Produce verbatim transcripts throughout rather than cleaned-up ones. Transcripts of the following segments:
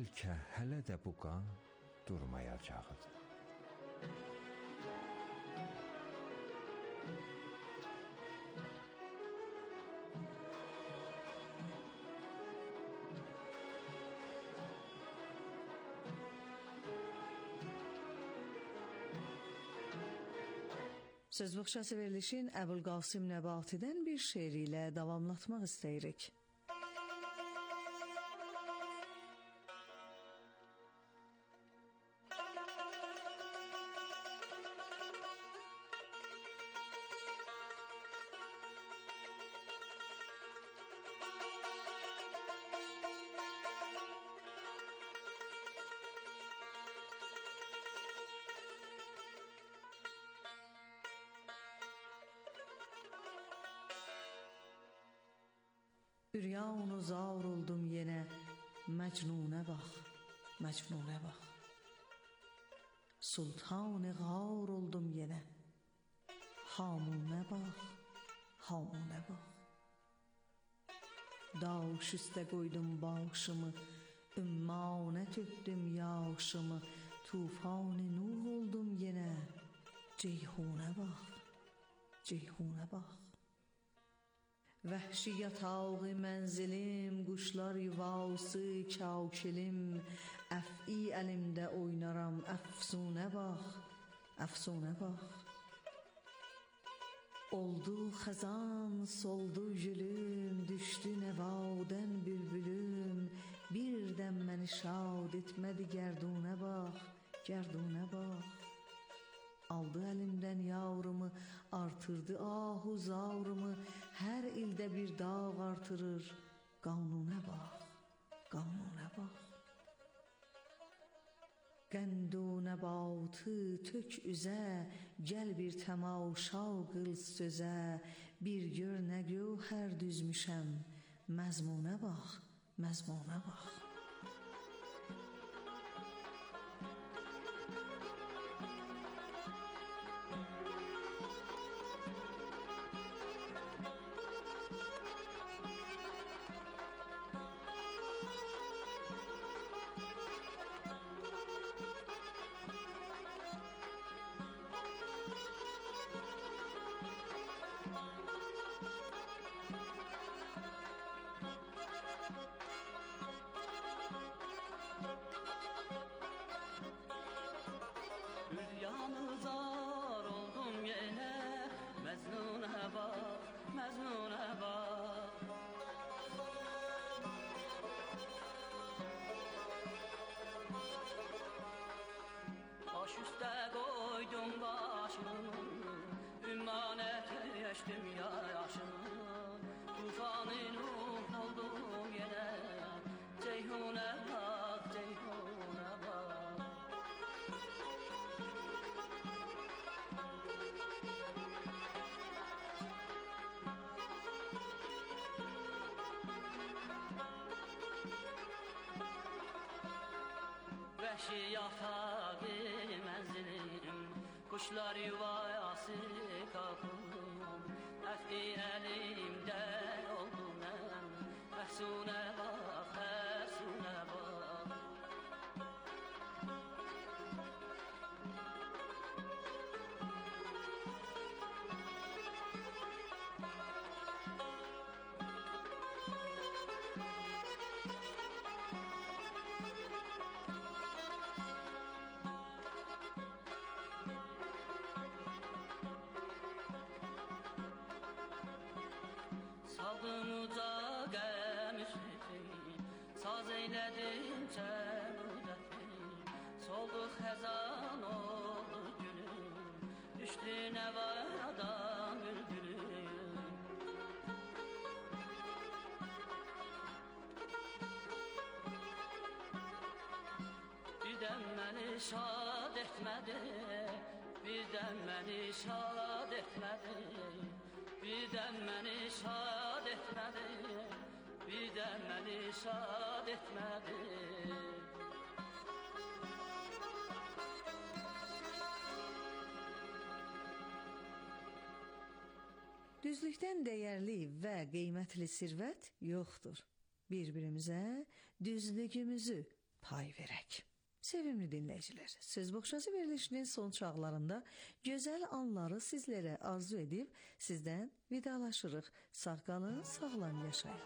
bəlkə hələ də bu qan durmayacaqdır. Söz Boğçası verilişin Əbülqasım Nəbatidən bir şeir ilə davamlatmaq istəyirik. Üryan-ı zar oldum yenə, məcnunə bax, məcnunə bax. Sultan-ı ğar oldum yenə, hamunə bax, hamunə bax. Daş üstə qoydum başımı, ümmanə tökdüm yaşımı, tufan-ı nuh oldum yenə, ceyhunə bax, ceyhunə bax. Vəhşi yatağı mənzilim, quşlar yuvası kakilim, əf'i əlimdə oynaram, əfsunə bax, əfsunə bax. Oldu xəzan, soldu gülüm, düşdü nəvadən bülbülüm, birdən məni şad etmədi gərdunə bax, gərdunə bax. Aldı əlimdən yavrımı, artırdı ahu zavrımı, hər ildə bir dağ artırır, qanunə bax, qanunə bax. Qənd-u nəbatı tök üzə, gəl bir təmaşa qıl sözə, bir gör nə gövhər düzmüşəm, məzmunə bax, məzmunə bax. Yalnızar oldum yine, mecnunə bax, mecnunə bax. Baş üstə qoydum başımı, ümmanə tökdüm yaşımı, tufanı nuh oldum yenə, ceyhunə bax, ceyhunə bax. Vəhşi yatağı mənzilim, quşlar yuvası qapım, əf'i əlimdə oldum mən, əfsunə bax, əfsunə bax. Saldım uca qəmişi, saz eylədim çəmudəti, soldu xəzan oldu gülüm, düşdü nəvadan bülbülüm. Birdən məni şad etmədi, birdən məni şad etmədi, birdən məni şad etmədi, birdən məni şad etmədi. Düzlükdən dəyərli və qiymətli sirvət yoxdur. Bir-birimizə düzlüyümüzü pay verək. Sevimli dinləyicilər, Söz Boğçası verilişinin son çağlarında gözəl anları sizlərə arzu edib sizdən vidalaşırıq. Sağ qalın, sağlam yaşayın.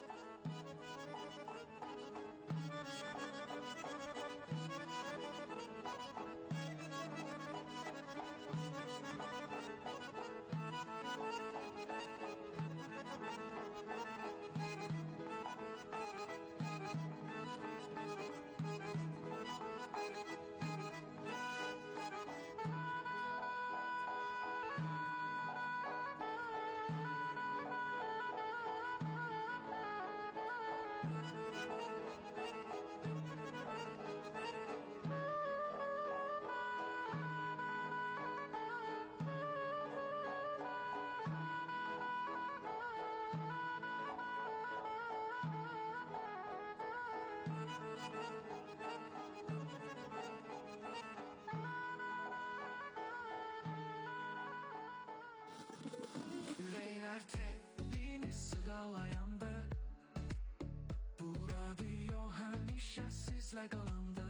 Yüreğler tepini sığalayandı. Bu radyo həmişə sizlə qalandı.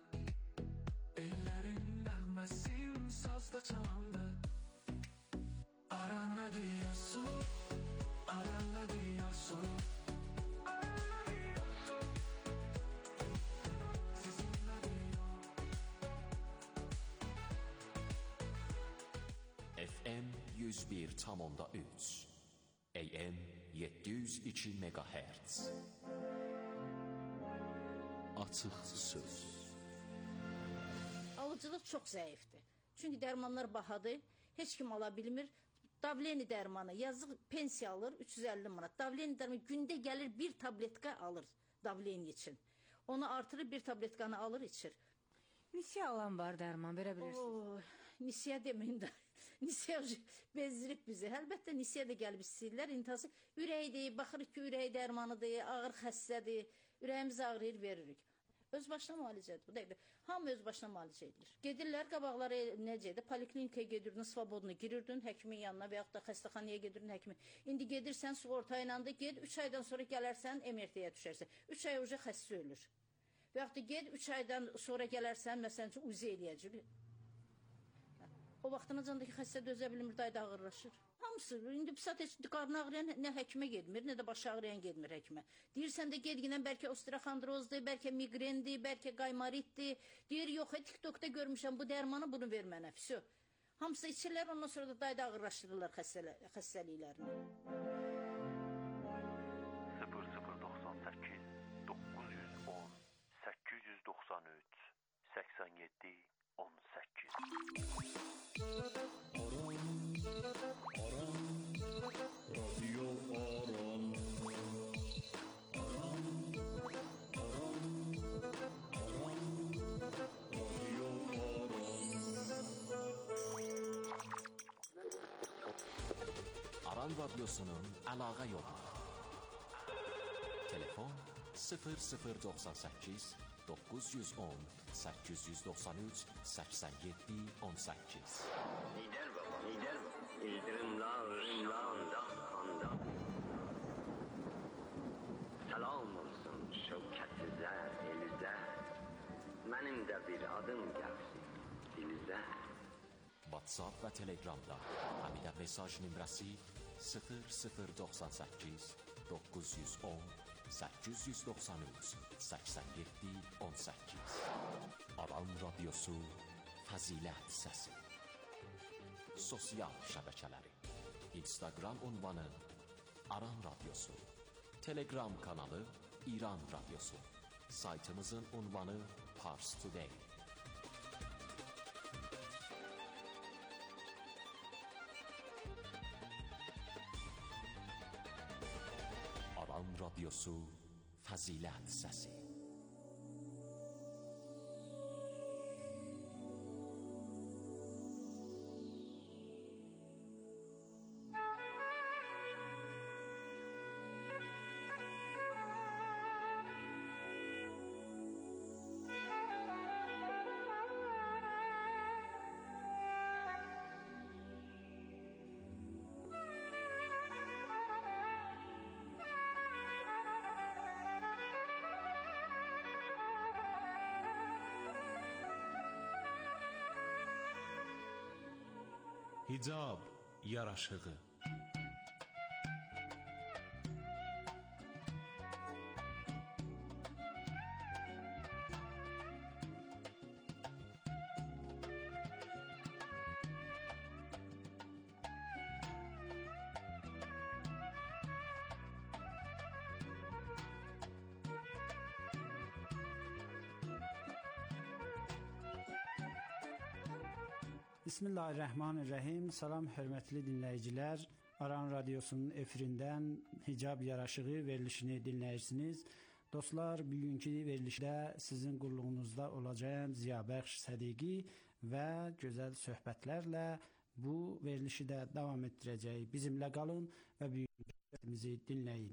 Ellərin nəğməsin sazda çalandı. Aran radyosu, Aran radyosu, Aran radyosu, sizin radyo. F M yüz bir tam onda üç, A M yedi yüz iki megahertz. Açıq söz. Alıcılıq çox zəifdir. Çünki dərmanlar bahadır, heç kim ala bilmir. Davleni dərmanı, yazıq pensiya alır üç yüz əlli manat. Davleni dərmanı gündə gəlir bir tabletka alır davleni için. Onu artırır bir tabletkanı alır içir. Nisiyə alan var dərman, verə bilirsiniz. Oo, nisiyə deməyin də. Nisiyə bezdirib bizi. Əlbəttə nisiyə də gəlib istəyirlər. İntihası ürəkdir, baxırıq ki, ürək dərmanıdır, ağır xəstədir. Ürəyimiz ağrıyır, veririk. Öz başına müalicədir. Bu dəqiqdə hamı öz başına müalicə edilir. Gedirlər, qabaqları necədir? Poliklinikaya gedirdin, svobodunu girirdin, həkimin yanına və yaxud da xəstəxanaya gedirdin, həkimin. İndi gedirsən, sığorta ilə də ged, üç aydan sonra gələrsən, M R T-yə düşərsən. üç ay uca xəstə ölür. Və yaxud da ged, üç aydan sonra gələrsən, məsələn üçün, uzi eləyəcək. O vaxtınacandakı xəstə dözə bilmir, dayda ağırlaşır. Hamısı, indi bu saat heç qarnı ağrıyan nə həkimə gedmir, nə də başı ağrıyan gedmir həkimə. Deyirsən də gedginən bəlkə osteoxondrozdur, bəlkə migrendir, bəlkə qaymaritdir. Deyir, yox, TikTokda görmüşəm bu dərmanı, bunu ver mənə, füsyo. Hamısı içirlər, ondan sonra da dayda ağırlaşdırırlar xəstəliklərini. sıfır sıfır doxsan səkkiz doqquz yüz on səkkiz yüz doxsan üç səksən yeddi on səkkiz. Aran Radyosu'nun əlaqə yolu. Telefon sıfır sıfır doxsan səkkiz doqquz yüz on səkkiz yüz doxsan üç səksən yeddi on səkkiz. Lider baba, lider baba. İldırımlar, rimlanda, anda. Salam olsun şevkətizə, elizə. Mənim də bir adım gəlsin dilizə. WhatsApp və Telegramda Həmidə mesaj nömrəsi sıfır sıfır doxsan səkkiz doqquz yüz on səkkiz yüz doxsan üç səksən yeddi on səkkiz. Aran Radyosu Fəzilət Səsi. Sosial şəbəkələri Instagram ünvanı Aran Radyosu, Telegram kanalı İran Radyosu, saytımızın ünvanı Pars Today. Aran Radyosu Fəzilət Səsi. Hicab yaraşığı. Bismillahirrahmanirrahim. Salam hörmətli dinləyicilər. Aran Radiosunun efirindən Hicab yaraşığı verilişini dinləyirsiniz. Dostlar, bugünkü verilişdə sizin qulluğunuzda olacağım Ziyabəxş Sədiqi və gözəl söhbətlərlə bu verilişi də davam etdirəcəyik. Bizimlə qalın və bugünkü dinləyin.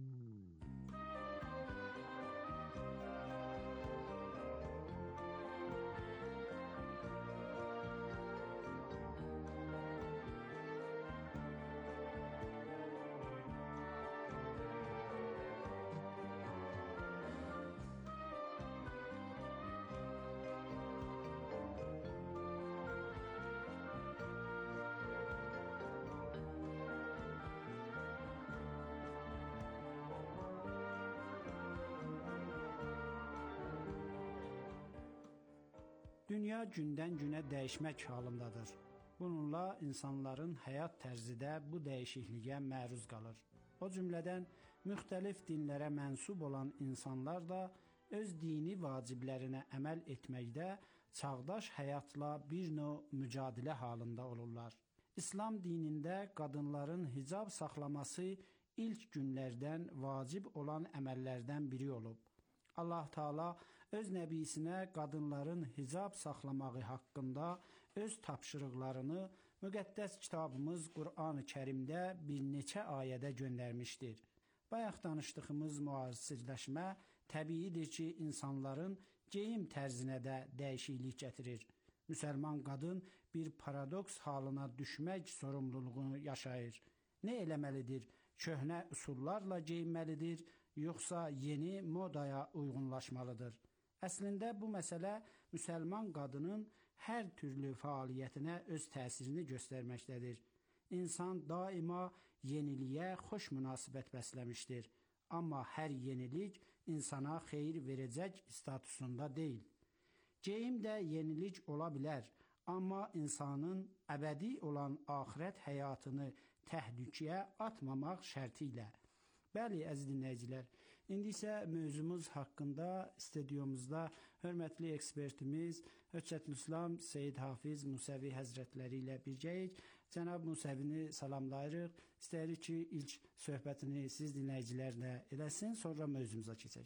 Dünya gündən-günə dəyişmək halındadır. Bununla insanların həyat tərzi də bu dəyişikliyə məruz qalır. O cümlədən müxtəlif dinlərə mənsub olan insanlar da öz dini vaciblərinə əməl etməkdə çağdaş həyatla bir növ mücadilə halında olurlar. İslam dinində qadınların hicab saxlaması ilk günlərdən vacib olan əməllərdən biri olub. Allah Taala öz nəbisinə qadınların hicab saxlamağı haqqında öz tapşırıqlarını müqəddəs kitabımız Qur'an-ı Kərimdə bir neçə ayədə göndərmişdir. Bayaq danışdığımız müasirləşmə təbiidir ki, insanların geyim tərzinə də dəyişiklik gətirir. Müsəlman qadın bir paradoks halına düşmək sorumluluğunu yaşayır. Nə eləməlidir? Köhnə üsullarla geyinməlidir, yoxsa yeni modaya uyğunlaşmalıdır? Əslində bu məsələ müsəlman qadının hər türlü fəaliyyətinə öz təsirini göstərməkdədir. İnsan daima yeniliyə xoş münasibət bəsləmişdir. Amma hər yenilik insana xeyir verəcək statusunda deyil. Geyim də yenilik ola bilər, amma insanın əbədi olan axirət həyatını təhlükəyə atmamaq şərti ilə. Bəli, əziz dinləyicilər, indi isə mövzumuz haqqında studiyomuzda hörmətli ekspertimiz Höccətülislam Seyyid Hafiz Musəvi Həzrətləri ilə birgəyik. Cənab Musəvini salamlayırıq. İstəyirik ki, ilk söhbətini siz dinləyicilərlə eləsin, sonra mövzumuza keçək.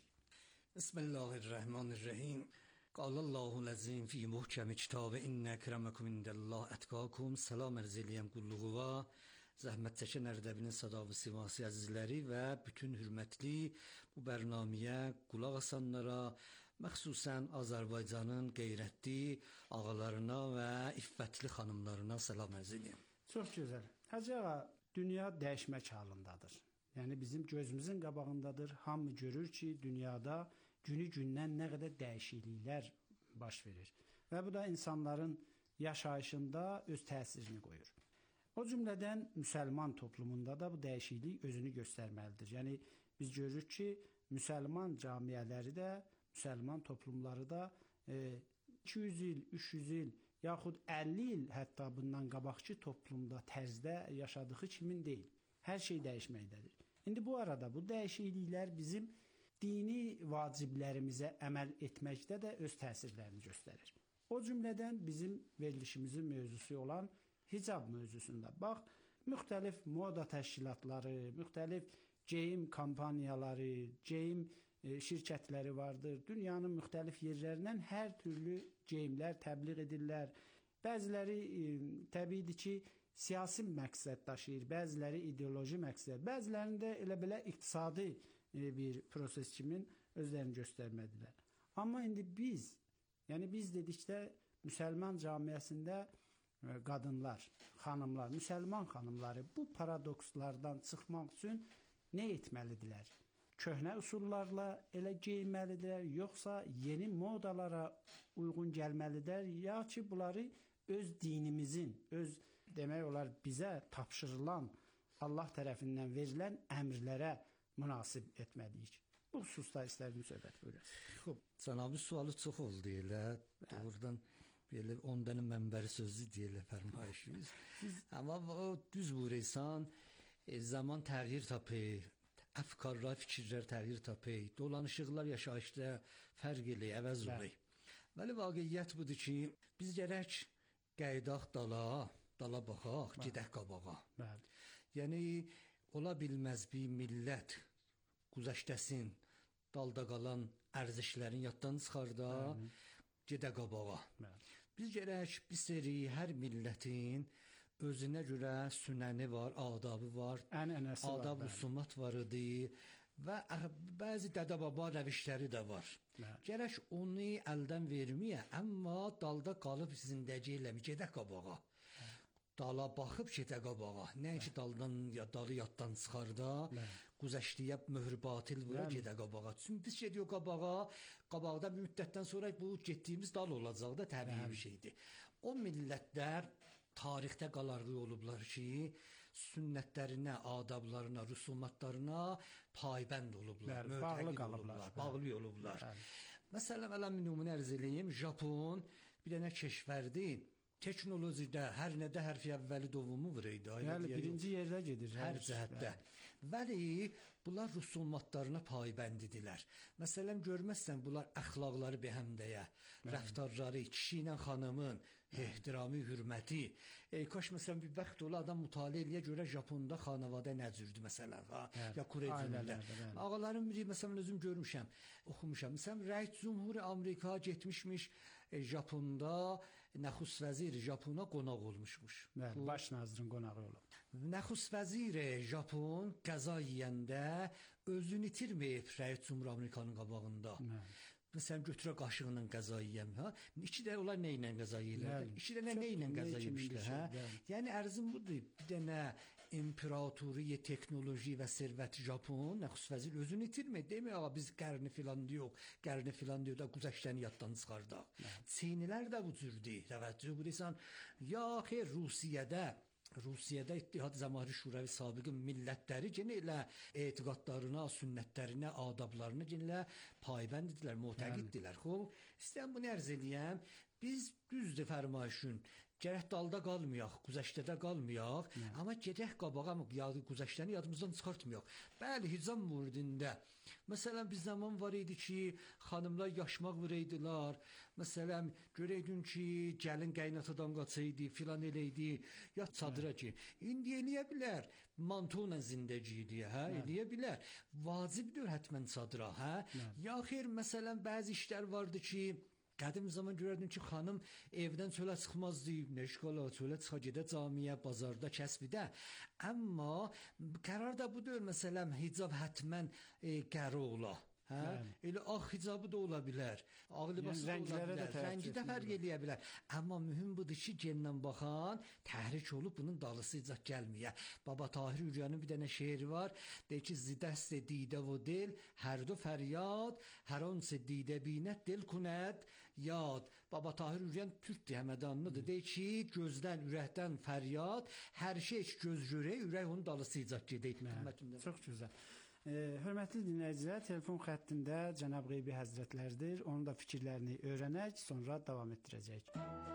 Bismillahirrahmanirrahim. Qalallahu l'azim fi muhkemi kitabı inne ekremakum indəllah ətqakum. Salam ərz eləyəm qulluğuva. Zəhmət çəkən Ərdəbilin Sadağı Sivasi əzizləri və bütün hürmətli bu bərnaməyə qulaq asanlara, məxsusən Azərbaycanın qeyrətli ağalarına və iffətli xanımlarına salam ərz edirəm. Çox gözəl. Hacı ağa, dünya dəyişmək halındadır. Yəni bizim gözümüzün qabağındadır. Hamı görür ki, dünyada günü-gündən nə qədər dəyişikliklər baş verir. Və bu da insanların yaşayışında öz təsirini qoyur. O cümlədən müsəlman toplumunda da bu dəyişiklik özünü göstərməlidir. Yəni biz görürük ki, müsəlman cəmiyyələri də, müsəlman toplumları da e, iki yüz il, üç yüz il, yaxud əlli il hətta bundan qabaqki toplumda, tərzdə yaşadığı kimin deyil. Hər şey dəyişməkdədir. İndi bu arada bu dəyişikliklər bizim dini vaciblərimizə əməl etməkdə də öz təsirlərini göstərir. O cümlədən bizim verilişimizin mövzusu olan hicab mövzusunda. Bax, müxtəlif moda təşkilatları, müxtəlif geyim kampaniyaları, geyim e, şirkətləri vardır. Dünyanın müxtəlif yerlərindən hər türlü geyimlər təbliğ edirlər. Bəziləri e, təbiidir ki, siyasi məqsəd daşıyır, bəziləri ideoloji məqsəd, bəzilərində elə belə iqtisadi e, bir proses kimin özlərini göstərmədilər. Amma indi biz, yəni biz dedikdə müsəlman cəmiyyəsində qadınlar, xanımlar, müsəlman xanımları bu paradokslardan çıxmaq üçün nə etməlidirlər? Köhnə üsullarla elə geyinməlidirlər, yoxsa yeni modalara uyğun gəlməlidirlər, ya ki bunları öz dinimizin, öz demək olar bizə tapşırılan Allah tərəfindən verilən əmrlərə münasib etməliyik. Bu xüsusda istərdim söhbət buyurun. Xub, cənabı sualı çox oldu elə. Doğrudan belə on dənə mənbəri sözü deyilə fərmayışınız. Amma o düz buyurursan, e, zaman təğyir tapır, əfkarlar, fikirlər təğyir tapır, dolanışıqlar yaşayışda fərq elə, əvəz olur. Bəli, vaqiyyət budur ki, biz gərək qaydaq dala, dala baxaq, gedək qabağa. Bəli. Yəni, ola bilməz bir millət güzəştəsin, dalda qalan ərzişlərin yaddan çıxarda, gedə qabağa. Biz gərək bir seri hər millətin özünə görə sünəni var, adabı var, ənənəsi var, adab rüsumat var idi və bəzi dədə-baba rəvişləri də var. Gərək onu əldən verməyə, amma dalda qalıb zindəci eləmə, gedə qabağa. Dala baxıb gedə qabağa. Nəinki daldan ya dalı yaddan çıxarda, güzəştliyə möhr batil vura gedə qabağa. Çünki biz gediyor qabağa, qabaqda bir müddətdən sonra bu getdiyimiz dal olacaq da təbii bir şeydir. O millətlər tarixdə qalarlı olublar ki, sünnətlərinə, adablarına, rüsumatlarına paybənd olublar, bağlı qalıblar, bağlı olublar. Məsələn, mən nümunə ərz eləyim, Japon bir dənə keşvərdir. Teknolojide hər nədə hərfi əvvəli dovumu var idi. Yəni birinci yerdə gedir hər cəhətdə. Bəli, bunlar rüsumatlarına paybəndidilər. Məsələn, görməzsən bunlar əxlaqları behəmdəyə, rəftarları, kişi ilə xanımın ehtiramı, hürməti. E, kaş məsələn bir bəxt ola adam mütaliə eləyə görə Japonda xanavadə nə cürdür məsələn, ha? Ya Koreycündə. Ağaların biri məsələn özüm görmüşəm, oxumuşam. Məsələn, Rəis Cumhuri Amerika getmişmiş e, Japonda Nəxus vəziri Japona qonaq olmuşmuş. Bəli, baş nazirin qonağı olub. Nəxus vəziri Japon qəza yeyəndə özünü itirməyib Rəis Cumhur Amerikanın qabağında. Məsələn, götürə qaşığıyla qəza yeyəm, hə? İki də onlar nə ilə qəza yeyirlər? İki də nə ilə qəza yemişlər, hə? Yəni ərzim budur, bir dənə imperatoriya, teknoloji və servət Japon, Nəxus vəzir özünü itirmir. Demək, ağa, biz qərni filan yox, qərni filan diyor da güzəştəni yaddan çıxardaq. Çinilər də bu cürdür, təvəccüh buyursan. Ya xeyr, Rusiyədə, Rusiyədə İttihad Cəmaəti Şuravi sabiqin millətləri yenə elə etiqadlarına, sünnətlərinə, adablarına yenə elə paybənddirlər, mütəqiddirlər. Xoş, istəyəm bunu ərz eləyəm. Biz düzdür fərmayışın. Gərək dalda qalmayaq, güzəştədə qalmayaq, amma gedək qabağa, güzəştəni yadımızdan çıxartmayaq. Bəli, hicab müridində. Məsələn, bir zaman var idi ki, xanımlar yaşmaq vuraydılar. Məsələn, görəydin ki, gəlin qaynatadan qaçaydı, filan eləydi, ya çadıra ki. İndi eləyə bilər, mantola zindəciyi hə, eləyə bilər. Vacibdir hətmən çadıra, hə? Ya xeyr, məsələn, bəzi işlər vardı ki, qədim zaman görərdin ki, xanım evdən çölə çıxmazdı, neşqala, çölə çıxa gedə camiyə, bazarda, kəsbidə. Amma qərar da budur, məsələn, hicab hətmən e, qəri ola. Hə? Elə ağ hicabı da ola bilər, ağ libası da ola bilər, rəngi də fərq eləyə bilər. Amma mühüm budur ki, gendən baxan təhrik olub bunun dalısı icaq gəlməyə. Baba Tahir Üryanın bir dənə şeiri var, deyir ki, zidəst didə və dil, hər do fəryad, hər onsə didə binət, dil kunət, yad. Baba Tahir Üryan türkdür, həmədanlıdır. Deyir ki, gözdən, ürəkdən fəryad, hər şey göz görək, ürək onun dalısı icaq gedək. Çox gözəl. E, hörmətli dinləyicilər, telefon xəttində Cənab Qeybi Həzrətlərdir. Onun da fikirlərini öyrənək, sonra davam etdirəcək.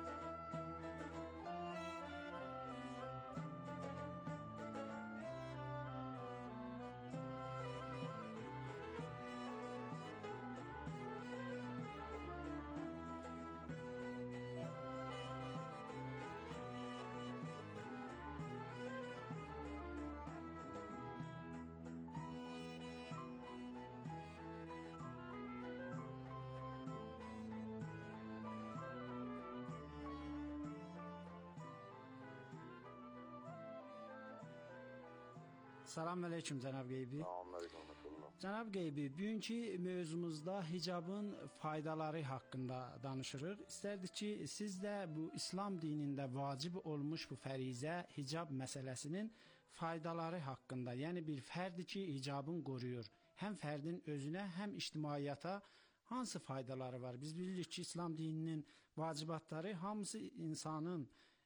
Salam aleyküm Cənab Qeybi. Salam aleyküm. Cənab Qeybi, bugünkü mövzumuzda hicabın faydaları haqqında danışırıq. İstərdik ki, siz də bu İslam dinində vacib olmuş bu fərizə hicab məsələsinin faydaları haqqında, yəni bir fərdi ki, hicabın qoruyur. Həm fərdin özünə, həm ictimaiyyata hansı faydaları var? Biz bilirik ki, İslam dininin vacibatları hamısı insanın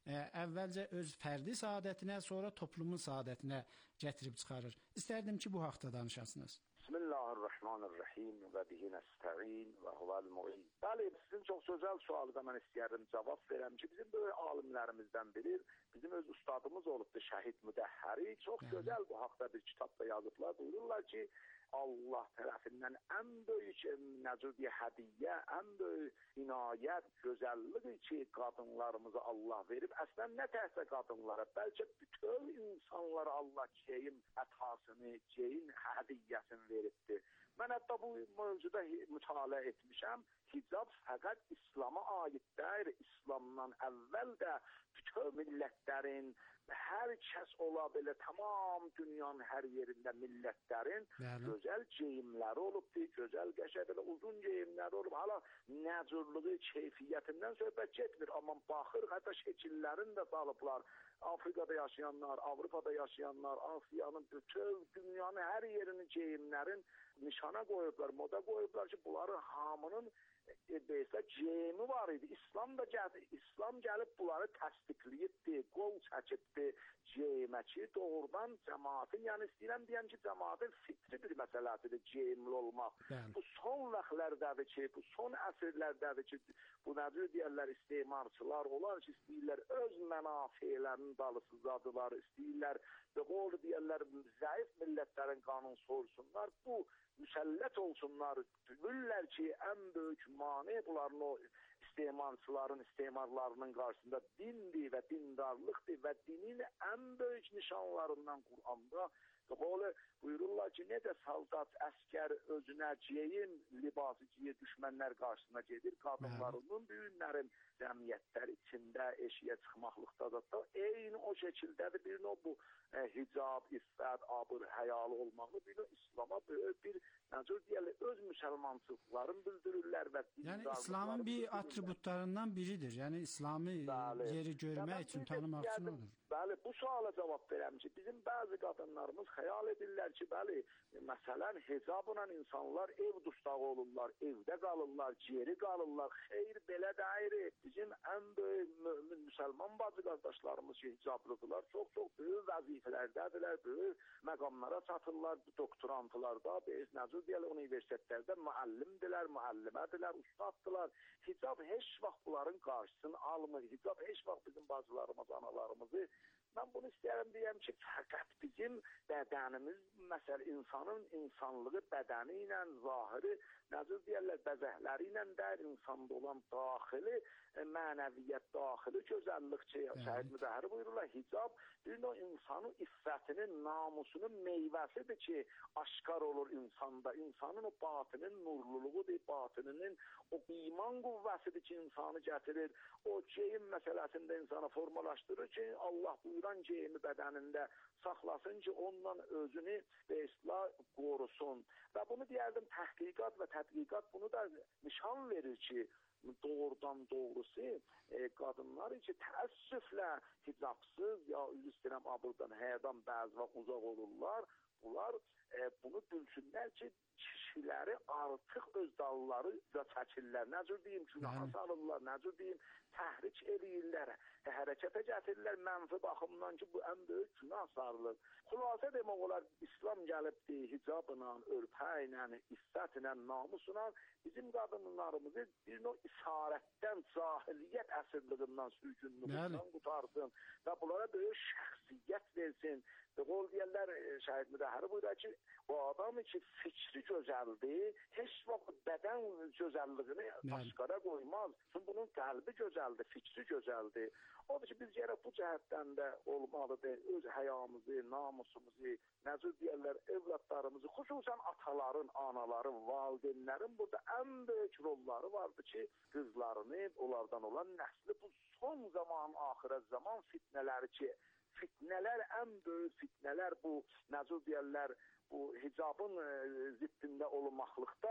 ə, əvvəlcə öz fərdi saadətinə, sonra toplumun saadətinə gətirib çıxarır. İstərdim ki, bu haqda danışasınız. Bismillahirrahmanirrahim və bihi nəstəin və huvel mu'in. Bəli, sizin çox gözəl sualıda mən istəyərdim cavab verəm ki, bizim böyük alimlərimizdən biri, bizim öz ustadımız olubdur Şəhid Müdəhhəri. Çox Bəli. Gözəl bu haqda bir kitabda yazıblar. Buyururlar ki, Allah tərəfindən ən böyük necə deyə hədiyyə, ən böyük inayət, gözəlliyi ki, qadınlarımıza Allah verib. Əslən nə təhsə qadınlara, bəlkə bütün insanlara Allah geyim ətasını, geyim hədiyyəsini veribdir. Mən hətta bu mövzuda mütaliə etmişəm. Hicab fəqət İslama aid deyil. İslamdan əvvəl də bütün millətlərin, hər kəs ola belə, tamam dünyanın hər yerində millətlərin Bəli. Gözəl geyimləri olubdur, gözəl qəşəng belə uzun geyimləri olub. Hala nəcürlüğü, keyfiyyətindən söhbət getmir, amma baxır, hətta şəkillərini də salıblar. Afrikada yaşayanlar, Avropada yaşayanlar, Asiyanın bütün dünyanın hər yerini geyimlərin nişana qoyublar, moda qoyublar ki, bunların hamının e, belə geyimi var idi. İslam da gəldi, İslam gəlib bunları təsdiqləyibdi, qol çəkibdi geyimə ki, doğrudan cəmaətin, yəni istəyirəm deyəm ki, cəmaətin fitri bir məsələsidir geyimli olmaq. Bəli. Bu son vaxtlardədir ki, bu son əsrlərdədir ki, bu nədir deyərlər, istemarçılar olan ki, istəyirlər öz mənafelərinin dalısızladılar, istəyirlər, qol deyərlər, zəif millətlərin qanun sorsunlar, bu müsəllət olsunlar, bilirlər ki, ən böyük mane bunların o istemarçıların, istemarlarının qarşısında dindir və dindarlıqdır və dinin ən böyük nişanlarından Qur'anda Qoğulu buyururlar ki, necə saldat, əskər özünə geyim, libası giyir, düşmənlər qarşısına gedir, qadınlarının, düyünlərin cəmiyyətlər içində eşiyə çıxmaqlıqdadır da, eyni o şəkildədir, bir o bu e, hicab, iffət, abır, həyalı olmağı, bir o İslama böyük bir, necə deyərlər, öz müsəlmançılıqların bildirirlər və yəni İslamın bir atributlarından biridir, yəni İslamı bəli. Yeri görmək yəni, üçün, tanımaq üçün olur. Bəli, bu suala cavab verəm ki, bizim bəzi qadınlarımız xəyal edirlər ki, bəli, məsələn, hicabla insanlar ev dustağı olurlar, evdə qalırlar, geri qalırlar, xeyr, belə deyir. Bizim ən böyük mömin müsəlman bacı qardaşlarımız ki, hicablıdırlar, çox-çox böyük vəzifələrdədirlər, böyük məqamlara çatırlar, doktorantlarda, biz necə deyələ, universitetlərdə müəllimdirlər, müəllimədirlər, ustaddılar. Hicab heç vaxt bunların qarşısını almır, hicab heç vaxt bizim bacılarımız, analarımızı. Mən bunu istəyərəm deyəm ki, fəqət bizim bədənimiz, məsəl insanın insanlığı bədəni ilə, zahiri, necə deyərlər, bəzəkləri ilə dəyər, insanda olan daxili, e, mənəviyyət, daxili gözəllik ki, Şəhid Müdəhhəri buyururlar, hicab bir o insanın iffətinin, namusunun meyvəsidir ki, aşkar olur insanda. İnsanın o batinin nurluluğudur, batininin o iman qüvvəsidir ki, insanı gətirir. O geyim məsələsində insana formalaşdırır ki, Allah buyuran geyimi bədənində saxlasın ki, ondan özünü və islah qorusun. Və bunu deyərdim, təhqiqat və tədqiqat bunu da nişan verir ki, doğrudan doğrusu e, qadınlar ki, təəssüflə hicabsız ya üzr istəyirəm abırdan, həyadan bəzi vaxt uzaq olurlar. Bunlar e, bunu bilsinlər ki, kişiləri artıq öz dalları da çəkirlər. Necə deyim, günaha salırlar, necə deyim, təhrik eləyirlər, hərəkətə gətirirlər mənfi baxımdan ki, bu ən böyük günah sarılır. Xülasə demək olar, İslam gəlibdir, hicabla, örpəylə, iffətlə, namusla bizim qadınlarımızı bir növ isarətdən, cahiliyyət əsirliğindən, sürgünlüğündən qutarsın və bunlara böyük şəxsiyyət versin. Qol deyərlər, Şəhid Müdəhhəri buyurur ki, o adam ki, fikri gözəldir, heç vaxt bədən gözəlliyini aşkara qoymaz. Çünki bunun qəlbi gözəldir, fikri gözəldir. Odur ki, biz gərək bu cəhətdən də olmalıdır, öz həyamızı, namusumuzu, necə deyərlər, evlatlarımızı, xüsusən ataların, anaların, valideynlərin burada ən böyük rolları vardır ki, qızlarını, onlardan olan nəsli bu son zaman, axirət zaman fitnələri ki, fitnələr, ən böyük fitnələr bu, necə deyərlər, bu hicabın e, ziddində olmaqlıqda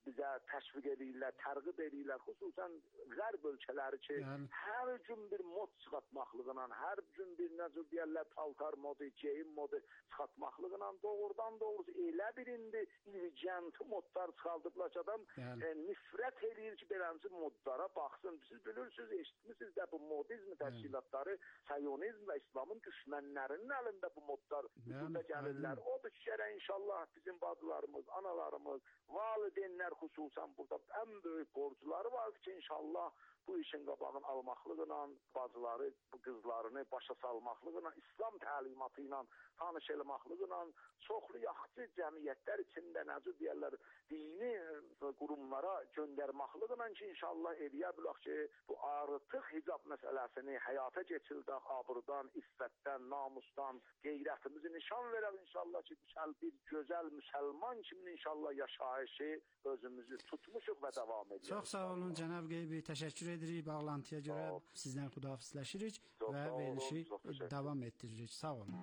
bizə təşviq edirlər, tərğib edirlər, xüsusən qərb ölkələri ki, yəni, hər gün bir mod çıxartmaqlığına, hər gün bir necə deyirlər, paltar modu, geyim modu çıxartmaqlığına doğrudan doğrusu elə bir indi ilgənti modlar çıxardıblar ki, adam yəni, e, nifrət edir ki, beləncə modlara baxsın. Siz bilirsiniz, eşitmişsiniz də bu modizm təşkilatları, Siyonizm və İslamın düşmənlərinin əlində bu modlar vücuda gəlirlər. Odur ki, gərək inşallah bizim bacılarımız, analarımız, valideynlər xüsusən burada ən böyük borcuları var ki, inşallah bu işin qabağını almaqlıqla, bacıları, qızlarını başa salmaqlıqla, İslam təlimatı ilə tanış eləmaqlıqla, çoxlu yaxşı cəmiyyətlər içində necə deyirlər, dini qurumlara göndərmaqlıqla ki, inşallah eləyə bilək ki, bu artıq hicab məsələsini həyata keçildək, abırdan, iffətdən, namusdan, qeyrətimizi nişan verək inşallah ki, bir gözəl müsəlman kimi inşallah yaşayışı özümüzü tutmuşuq və davam edirik. Çox sağ olun cənab Qeybi, təşəkkür edirik bağlantıya görə. Sizdən xudahafizləşirik və verilişi davam etdiririk. Sağ olun.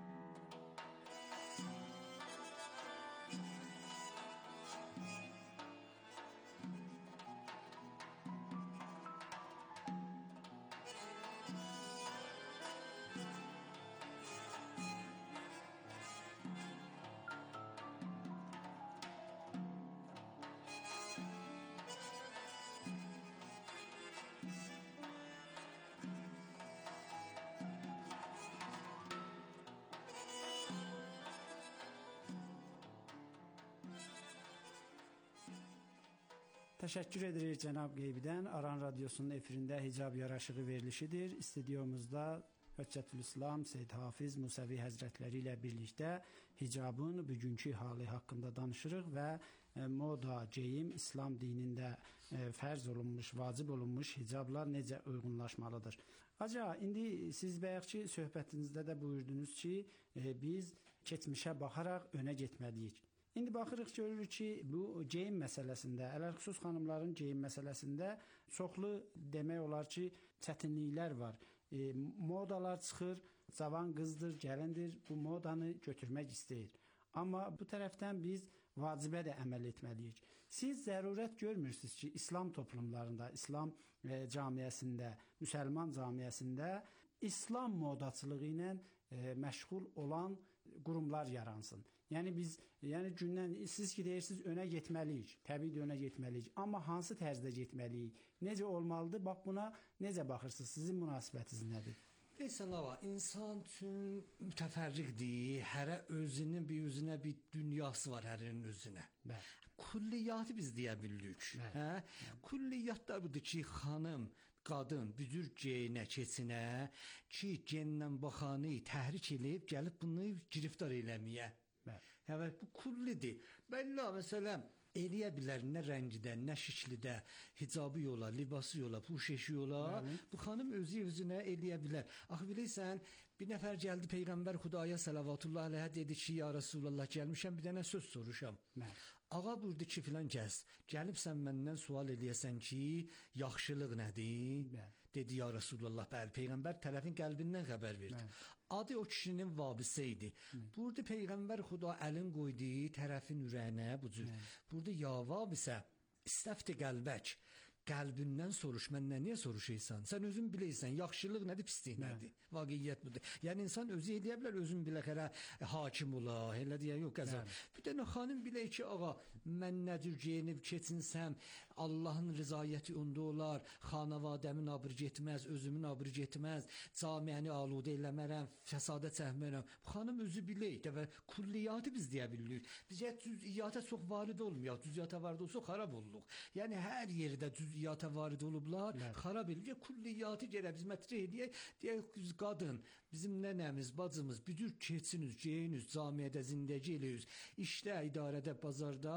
Təşəkkür edirik cənab Qeybidən. Aran Radiosunun efirində Hicab yaraşığı verilişidir. Stüdyomuzda Höccətülislam Seyyid Hafiz Musavi Həzrətləri ilə birlikdə hicabın bugünkü halı haqqında danışırıq və moda, geyim İslam dinində fərz olunmuş, vacib olunmuş hicablar necə uyğunlaşmalıdır. Aca, indi siz bayaqki söhbətinizdə də buyurdunuz ki, biz keçmişə baxaraq önə getməliyik. İndi baxırıq görürük ki, bu geyim məsələsində, ələlxüsus xanımların geyim məsələsində çoxlu demək olar ki, çətinliklər var. E, modalar çıxır, cavan qızdır, gəlindir, bu modanı götürmək istəyir. Amma bu tərəfdən biz vacibə də əməl etməliyik. Siz zərurət görmürsünüz ki, İslam toplumlarında, İslam e, camiyyəsində, müsəlman camiyyəsində İslam modaçılığı ilə e, məşğul olan qurumlar yaransın. Yəni biz, yəni gündən siz ki deyirsiniz önə getməliyik. Təbii önə getməliyik. Amma hansı tərzdə getməliyik? Necə olmalıdır? Bax buna necə baxırsınız? Sizin münasibətiniz nədir? Deyirsən lava, insan üçün mütəfərriqdir. Hərə özünün bir üzünə bir dünyası var hərinin özünə. Bəli. Kulliyatı biz deyə bilirik. Hə? Kulliyatda budur ki, xanım, qadın büzür geyinə, keçinə ki, gendən baxanı təhrik edib, gəlib bunu giriftar eləməyə. Evet, bu kullidir. Bəlli, məsələn, eləyə bilər nə rəngidə, nə şiklidə, hicabı yola, libası yola, puşeşi yola. Yəni. Bu xanım özü özünə eləyə bilər. Axı bilirsən, bir nəfər gəldi Peyğəmbər Xudaya salavatullah aleyhə dedi ki, ya Resulallah gəlmişəm, bir dənə söz soruşam. Mən. Ağa buyurdu ki, filan kəs, gəlibsən məndən sual eləyəsən ki, yaxşılıq nədir? Mən. Dedi ya Resulallah, bəli, Peyğəmbər tərəfin qəlbindən xəbər verdi. Mən. Adı o kişinin vabisi idi. Burada Peyğəmbər Xuda əlin qoydu tərəfin ürəyinə bu cür. Burada ya vabisə, istəfti qəlbək. Qəlbindən soruş, məndən niyə soruşaysan? Sən özün bilirsən, yaxşılıq nədir, pislik nədir? Vaqiyyət budur. Yəni insan özü eləyə bilər, özün biləkərə hakim ola, elə deyə yox qəzər. Bir dənə xanım bilək ki, ağa, mən nədir geyinib keçinsəm, Allahın rızayəti onda olar, xanavadəmin abır getməz, özümün abır getməz, camiəni aludə eləmərəm, fəsada çəhmərəm. Bu xanım özü bilək və kulliyatı biz deyə bilirik. Biz cüziyyata çox varid olmuyor, cüziyyata varid olsa xarab olduq. Yəni hər yerdə cüziyyata varid olublar, evet. Xarab edilir. Kulliyatı gərək biz mətrə edək, deyək qadın, bizim nənəmiz, bacımız, büdür keçiniz, geyiniz, camiyyədə zindəgi eləyiz, işdə, idarədə, bazarda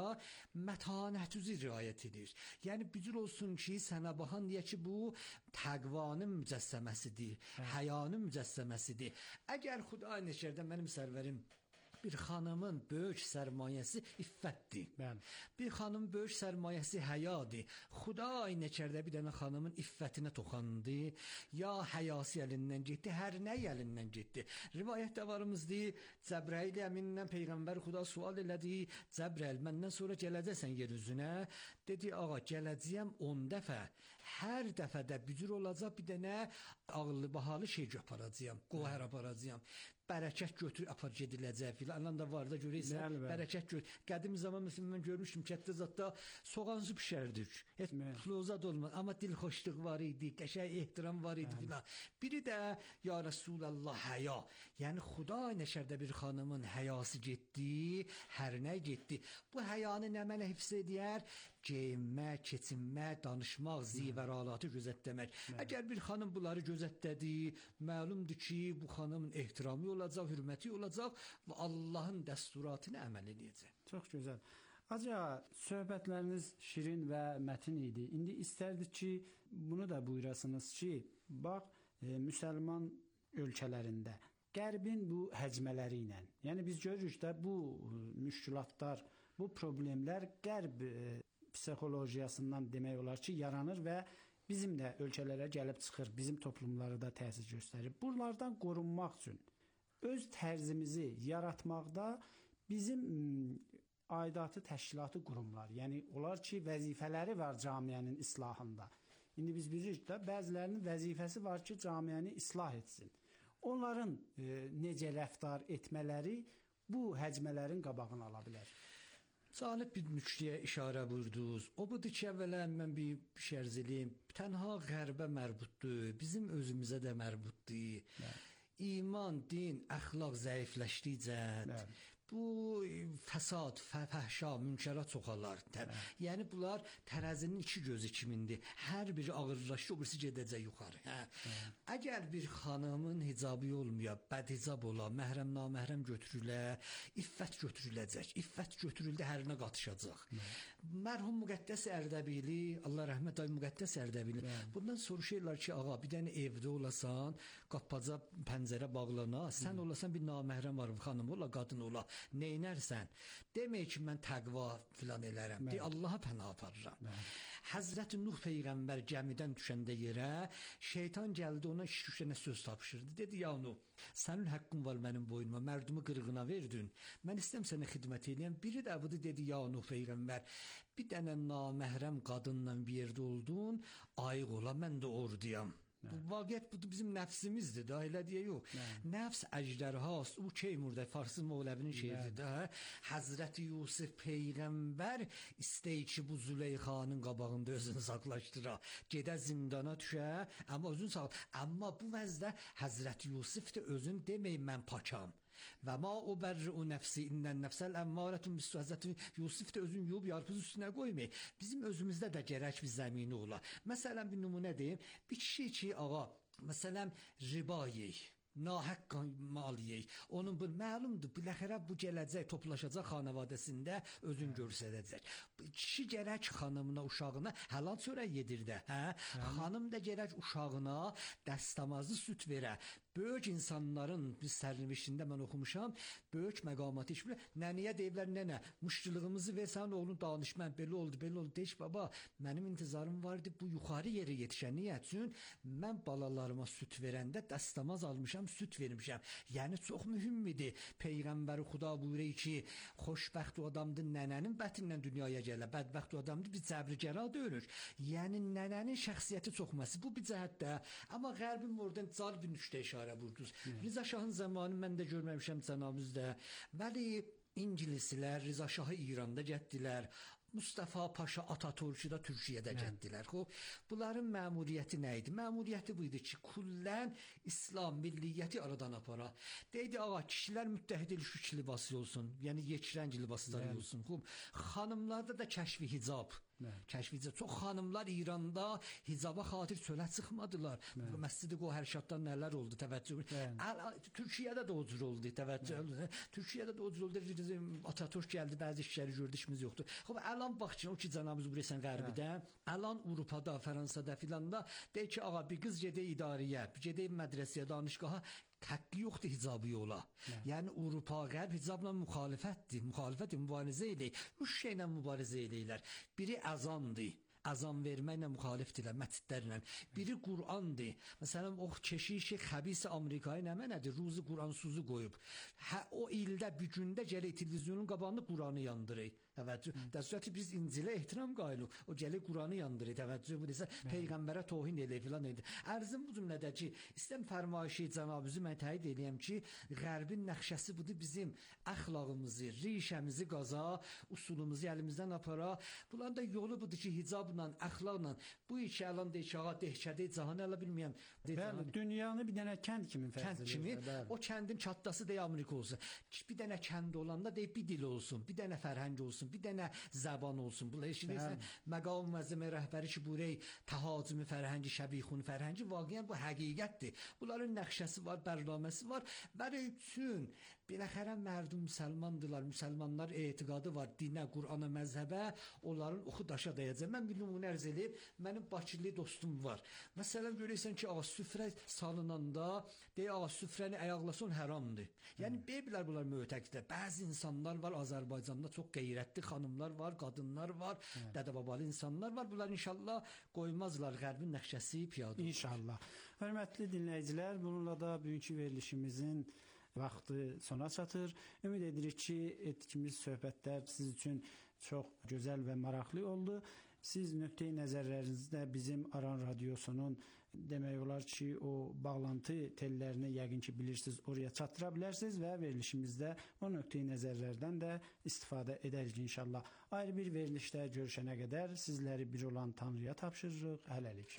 mətanətüzü riayət edir. Yəni büdür olsun ki, sənə baxan deyə ki, bu təqvanın mücəssəməsidir, evet. Həyanın mücəssəməsidir. Əgər Xuda neşərdə mənim sərvərim bir xanımın böyük sərmayəsi iffətdir. Bəli. Bir xanımın böyük sərmayəsi həyadır. Xuday neçərdə bir dənə xanımın iffətinə toxandı, ya həyası əlindən getdi, hər nə əlindən getdi. Rivayətdə varımızdır, Cəbrəil əmindən Peyğəmbər Xuda sual elədi, Cəbrəil, məndən sonra gələcəksən yer üzünə? Dedi, ağa, gələcəyəm on dəfə. Hər dəfədə bücür olacaq bir dənə ağıllı bahalı şey aparacağam, qohər aparacağam. Bərəkət götür apar gediləcək filan da var da görürsən, bərəkət götür. Qədim zaman məsələn mən görmüşdüm kətdə zətdə soğan su bişərdik. Heç flozad olmaz, amma dilxoşluq var idi, qəşəng ehtiram var idi filan. Biri də ya Resulallah həya. Yəni Xuday nəşərdə bir xanımın həyası getdi, hər nə getdi. Bu həyanı nə mənə hifz edər? Geyinmək, keçinmək, danışmaq, zivəralatı gözətləmək. Əgər bir xanım bunları gözətlədi, məlumdur ki, bu xanımın ehtiramı olacaq, hürməti olacaq və Allahın dəsturatını əməl edəcək. Çox gözəl. Acaba söhbətləriniz şirin və mətin idi. İndi istərdik ki, bunu da buyurasınız ki, bax, e, müsəlman ölkələrində Qərbin bu həcmələri ilə, yəni biz görürük də bu müşkülatlar, bu problemlər Qərb e, psixologiyasından demək olar ki, yaranır və bizim də ölkələrə gəlib çıxır, bizim toplumlara da təsir göstərir. Bunlardan qorunmaq üçün öz tərzimizi yaratmaqda bizim aidatı təşkilatı qurumlar, yəni olar ki, vəzifələri var camiənin islahında. İndi biz bilirik də, bəzilərinin vəzifəsi var ki, camiəni islah etsin. Onların e, necə rəftar etmələri bu həcmələrin qabağını ala bilər. Salib bir nüktəyə işarə buyurdunuz. O budur ki, əvvələn mən bir şərz eləyim. Tənha qərbə mərbuddur, bizim özümüzə də mərbuddur. İman, din, əxlaq zəifləşdikcə bu fəsad, fəhşa, münkərat çoxalar. Yəni bunlar tərəzinin iki gözü kimindir. Hər biri ağırlaşdı, o birisi gedəcək yuxarı. Hə. Əgər bir xanımın hicabı olmuyor, bədhicab ola, məhrəm naməhrəm götürülə, iffət götürüləcək. İffət götürüldü, hərinə qatışacaq. Mərhum Müqəddəs Ərdəbili, Allah rəhmət ay Müqəddəs Ərdəbili. Bundan soruşurlar ki, ağa, bir dənə evdə olasan, qapaca pəncərə bağlana, sən olasan bir naməhrəm var, xanım ola, qadın ola. Neynərsən? Demək ki, mən təqva filan elərəm. De, Allaha pənah aparıram. Həzrəti Nuh Peyğəmbər gəmidən düşəndə yerə, şeytan gəldi ona iki dənə söz tapşırdı. Dedi, ya Nuh, sənin haqqın var mənim boynuma, mərdumu qırğına verdin. Mən istəm sənə xidmət edəyəm. Biri də budur, dedi, ya Nuh Peyğəmbər, bir dənə naməhrəm qadınla bir yerdə oldun, ayıq ola, mən də orduyam. Bu vaqiət bu bizim nəfsimizdir da, elə deyə yox. Nəfs əjdərhast, o Keymurda Farsı Mövləvinin şeiridir də. Həzrəti Yusuf Peyğəmbər istəyi ki, bu Züleyxanın qabağında özünü saxlaşdıra, gedə zindana düşə, amma özünü saxla. Amma bu vəzdə Həzrəti Yusuf da özün demək mən pakam. Və ma o bərri o nəfsi indən nəfsəl əmmarətun bisu. Həzrəti Yusuf da özün yuyub yarpız üstünə qoymayı. Bizim özümüzdə də gərək bir zəmini ola. Məsələn, bir nümunə deyim. Bir kişi ki, ağa, məsələn, riba yeyik. Nahəq mal yeyik. Onun bu məlumdur, biləxərə bu gələcək, toplaşacaq xanavadəsində özün görsədəcək. Kişi gərək xanımına, uşağına halal çörək yedir də. Hə? Xanım da gərək uşağına dəstəmazlı süt verə. Böyük insanların biz sərnişində mən oxumuşam, böyük məqamatı iş bilir. Nəniyə deyiblər, nənə, muşçuluğumuzu versən, oğlun danışmən, belə oldu, belə oldu. Deyiş, baba, mənim intizarım vardı, bu yuxarı yeri yetişən. Niyə? Üçün mən balalarıma süt verəndə dəstəmaz almışam, süt vermişəm. Yəni, çox mühümmidir. Peyğəmbəri Xuda buyuruyor ki, xoşbəxt o adamdır, nənənin bətindən dünyaya gələ. Bədbəxt o adamdır, biz cəbrigəra döyürük. Yəni, nənənin şəxsiyyəti çox məsi. Bu bir cəhətdə. Amma qərbin oradan cal bir nüktə işarə burdunuz. Rıza Şahın zamanı mən də görməmişəm cənabımızda. Bəli, İngilislər Rıza Şahı İranda getdilər. Mustafa Paşa Atatürk'ü da Türkiye'de getdilər. Bunların məmuriyyəti nə idi? Məmuriyyəti bu idi ki, kullən İslam milliyyəti aradan apara. Deydi, ağa, kişilər müttəhid ilişik libası olsun. Yəni, yekirəng libasları olsun. Xanımlarda da kəşfi hicab. Kəşficə çox xanımlar İranda hicaba xatir çölə çıxmadılar. Məscid-i Qohərşaddan nələr oldu, təvəccüh. Türkiyədə də o cür oldu, təvəccüh. Türkiyədə də o cür oldu. Atatürk gəldi, bəzi işləri gördü, işimiz yoxdur. Xoş, əlan bax ki, o ki, cənabımız buraysan qərbidə, əlan Avropada, Fransada filanda deyir ki, ağa, bir qız gedək idarəyə, gedək mədrəsəyə, danışqaha, haqqı yoxdur hicabı yola. Yəni Avropa qərb hicabla müxalifətdir, müxalifət mübarizə eləyir. Üç şeylə mübarizə eləyirlər. Biri əzandır. Azam verməklə müxalifdirlər, məscidlərlə. Biri Qur'andır. Məsələn, o keşişi xəbis Amerikayı nə mənədir? Ruzu Qur'ansuzu qoyub. Hə, o ildə bir gündə gələk televizyonun qabağında Qur'anı yandırır. Təvəccüh. Dəstəti biz İncilə ehtiram qayılıq. O gələk Qur'anı yandırır. Təvəccüh bu desə peyğəmbərə tohin eləyir filan edir. Ərzim bu cümlədə ki, istəm fərmayişi cənabınızı mən təyid eləyəm ki, Qərbin nəxşəsi budur bizim əxlaqımızı, rişəmizi qaza, usulumuzu əlimizdən apara. Bunların da yolu budur ki, hicabla, əxlaqla bu iki əlan deyişağa dehşədə cahanı ala bilməyəm. Bəli, dünyanı bir dənə kənd kimi fərz edir. Kənd kimi, o kəndin çatdası deyə Amerika olsun. Bir dənə kənd olanda deyə bir dil olsun, bir dənə fərhəng olsun, bir dənə zəban olsun. Bunlar eşidirsən, məqam müəzzəmə rəhbəri ki, burayı təhacümü fərhəngi, şəbixun fərhəngi vaqiən bu həqiqətdir. Bunların nəxşəsi var, bərnaməsi var. Bəli üçün biləxərə mərdum müsəlmandırlar, müsəlmanlar etiqadı var dinə, Qur'ana, məzhəbə, onların oxu daşa dəyəcək. Mən bir nümunə ərz edib, mənim Bakılı dostum var. Məsələn, görürsən ki, ağ süfrə salınanda, deyə ağ süfrəni ayaqlasan haramdır. Yəni, beybilər bunlar mötəqdir. Bəzi insanlar var, Azərbaycanda çox qeyrətli xanımlar var, qadınlar var, dədə-babalı insanlar var. Bunlar inşallah qoymazlar qərbin nəxşəsi piyada. İnşallah. Hörmətli dinləyicilər, bununla da bugünkü verilişimizin vaxtı sona çatır. Ümid edirik ki, etdiyimiz söhbətlər siz üçün çox gözəl və maraqlı oldu. Siz nöqteyi nəzərlərinizdə bizim Aran Radiosunun demək olar ki, o bağlantı tellərini yəqin ki bilirsiniz, oraya çatdıra bilərsiniz və verilişimizdə o nöqteyi nəzərlərdən də istifadə edərik inşallah. Ayrı bir verilişdə görüşənə qədər sizləri bir olan Tanrıya tapşırırıq. Hələlik.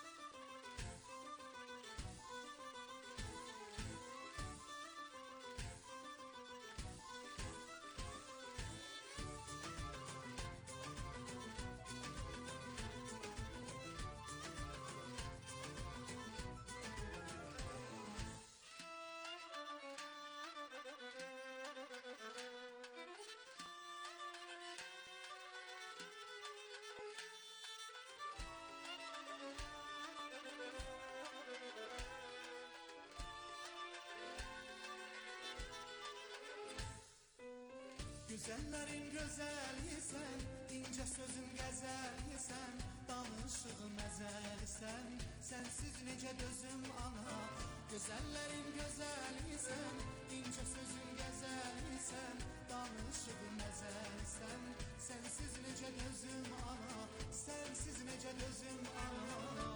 Güzellerin gözəllisən, incə sözün qəzəllisən, danışığın məzəlisən, sənsiz necə dözüm ana. Gözəllerin gözəllisən, incə sözün qəzəllisən, danışığın məzəlisən, sənsiz necə dözüm ana, sənsiz necə dözüm ana.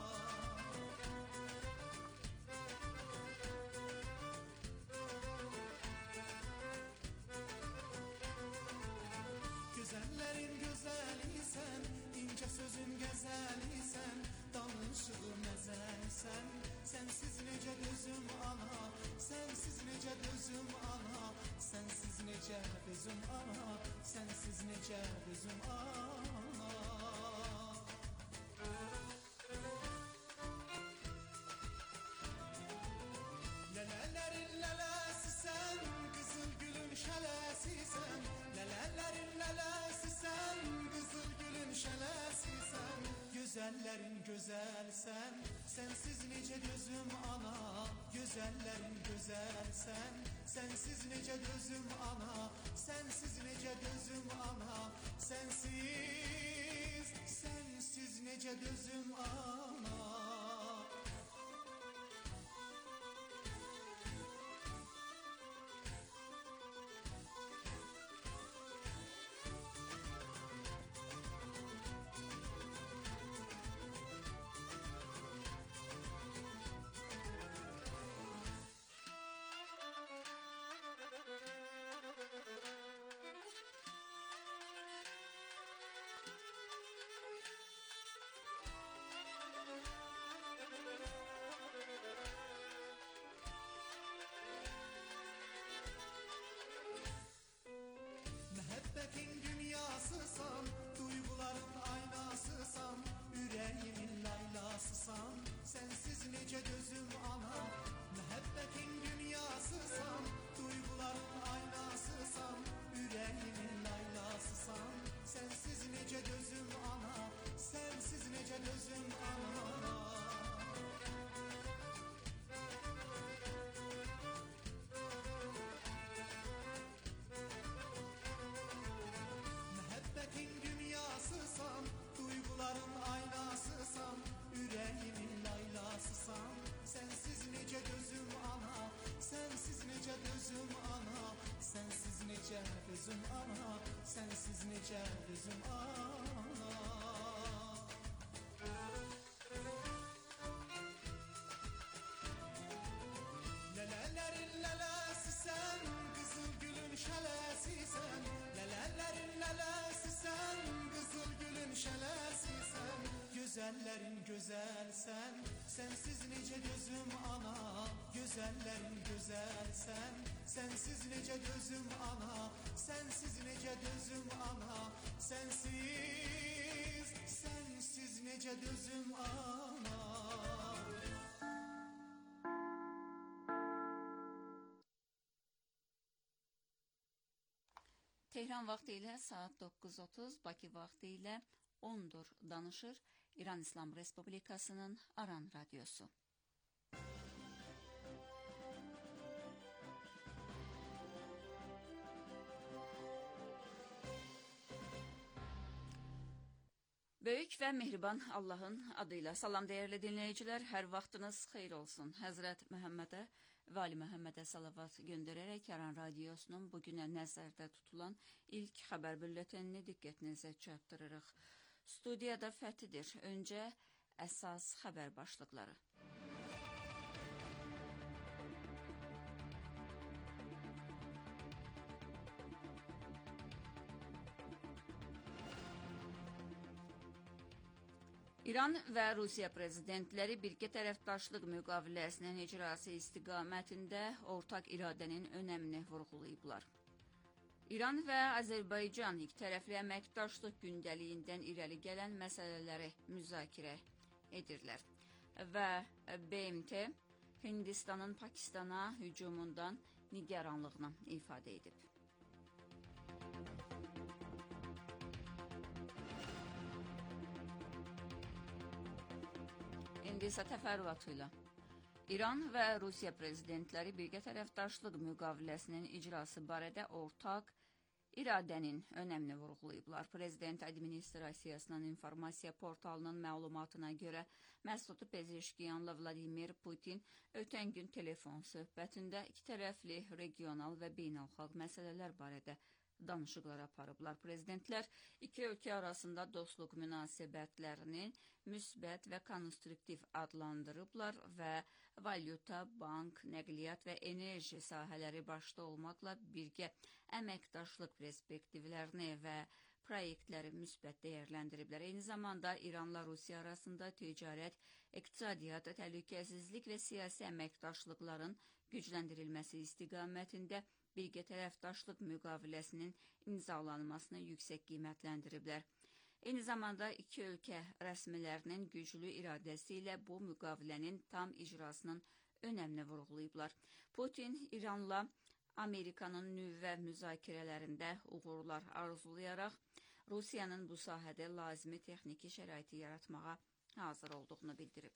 Gözəllərin gözəlisən, incə sözün qəzəlisən, danışığın məzəlisən, sənsiz necə dözüm ana, sənsiz necə dözüm ana, sənsiz necə dözüm ana, sənsiz necə dözüm ana. Lələlərin lələsisən, qızıl gülün şələsisən, lələlərin lələsisən, qızıl gülün şələsisən. Gözəllərin gözəlsən, sənsiz necə dözüm ana. Gözəllərin gözəlsən, sənsiz necə dözüm ana, sənsiz necə dözüm ana, sənsiz, sənsiz necə dözüm ana. dözüm ana, sensiz necə dözüm ana. Lələlərin lələsi sən, qızıl gülün şələsi sən. Lələlərin lələsi sən, qızıl gülün şələsi sən. Gözəllərin gözəl sən, sensiz necə dözüm ana. Gözəllərin gözəl sən, sensiz necə dözüm ana. Sensiz necə dözüm ana. Sensiz, sensiz necə dözüm ana. Tehran vaxtı ilə saat doqquz otuz, Bakı vaxtı ilə ondur danışır İran İslam Respublikasının Aran Radyosu. Böyük və mehriban Allahın adıyla salam dəyərli dinləyicilər, hər vaxtınız xeyir olsun. Həzrət Məhəmmədə və Ali Məhəmmədə salavat göndərərək Aran Radiosunun bugünə nəzərdə tutulan ilk xəbər bülletenini diqqətinizə çatdırırıq. Studiyada Fəthidir. Öncə əsas xəbər başlıqları. İran və Rusiya prezidentləri birgə tərəfdaşlıq müqaviləsinin icrası istiqamətində ortaq iradənin önəmini vurğulayıblar. İran və Azərbaycan ikitərəfli əməkdaşlıq gündəliyindən irəli gələn məsələləri müzakirə edirlər və B M T Hindistanın Pakistana hücumundan nigaranlığını ifadə edib. İndi isə təfərrüatıyla. İran və Rusiya prezidentləri birgə tərəfdaşlıq müqaviləsinin icrası barədə ortaq iradənin önəmini vurğulayıblar. Prezident administrasiyasının informasiya portalının məlumatına görə Məsud Pezeşkiyanla Vladimir Putin ötən gün telefon söhbətində ikitərəfli regional və beynəlxalq məsələlər barədə danışıqlar aparıblar. Prezidentlər iki ölkə arasında dostluq münasibətlərinin müsbət və konstruktiv adlandırıblar və valyuta, bank, nəqliyyat və enerji sahələri başda olmaqla birgə əməkdaşlıq perspektivlərini və proyektləri müsbət dəyərləndiriblər. Eyni zamanda İranla Rusiya arasında ticarət, iqtisadiyyat, təhlükəsizlik və siyasi əməkdaşlıqların gücləndirilməsi istiqamətində birgə tərəfdaşlıq müqaviləsinin imzalanmasını yüksək qiymətləndiriblər. Eyni zamanda iki ölkə rəsmilərinin güclü iradəsi ilə bu müqavilənin tam icrasının önəmini vurğulayıblar. Putin İranla Amerikanın nüvə müzakirələrində uğurlar arzulayaraq Rusiyanın bu sahədə lazımi texniki şəraiti yaratmağa hazır olduğunu bildirib.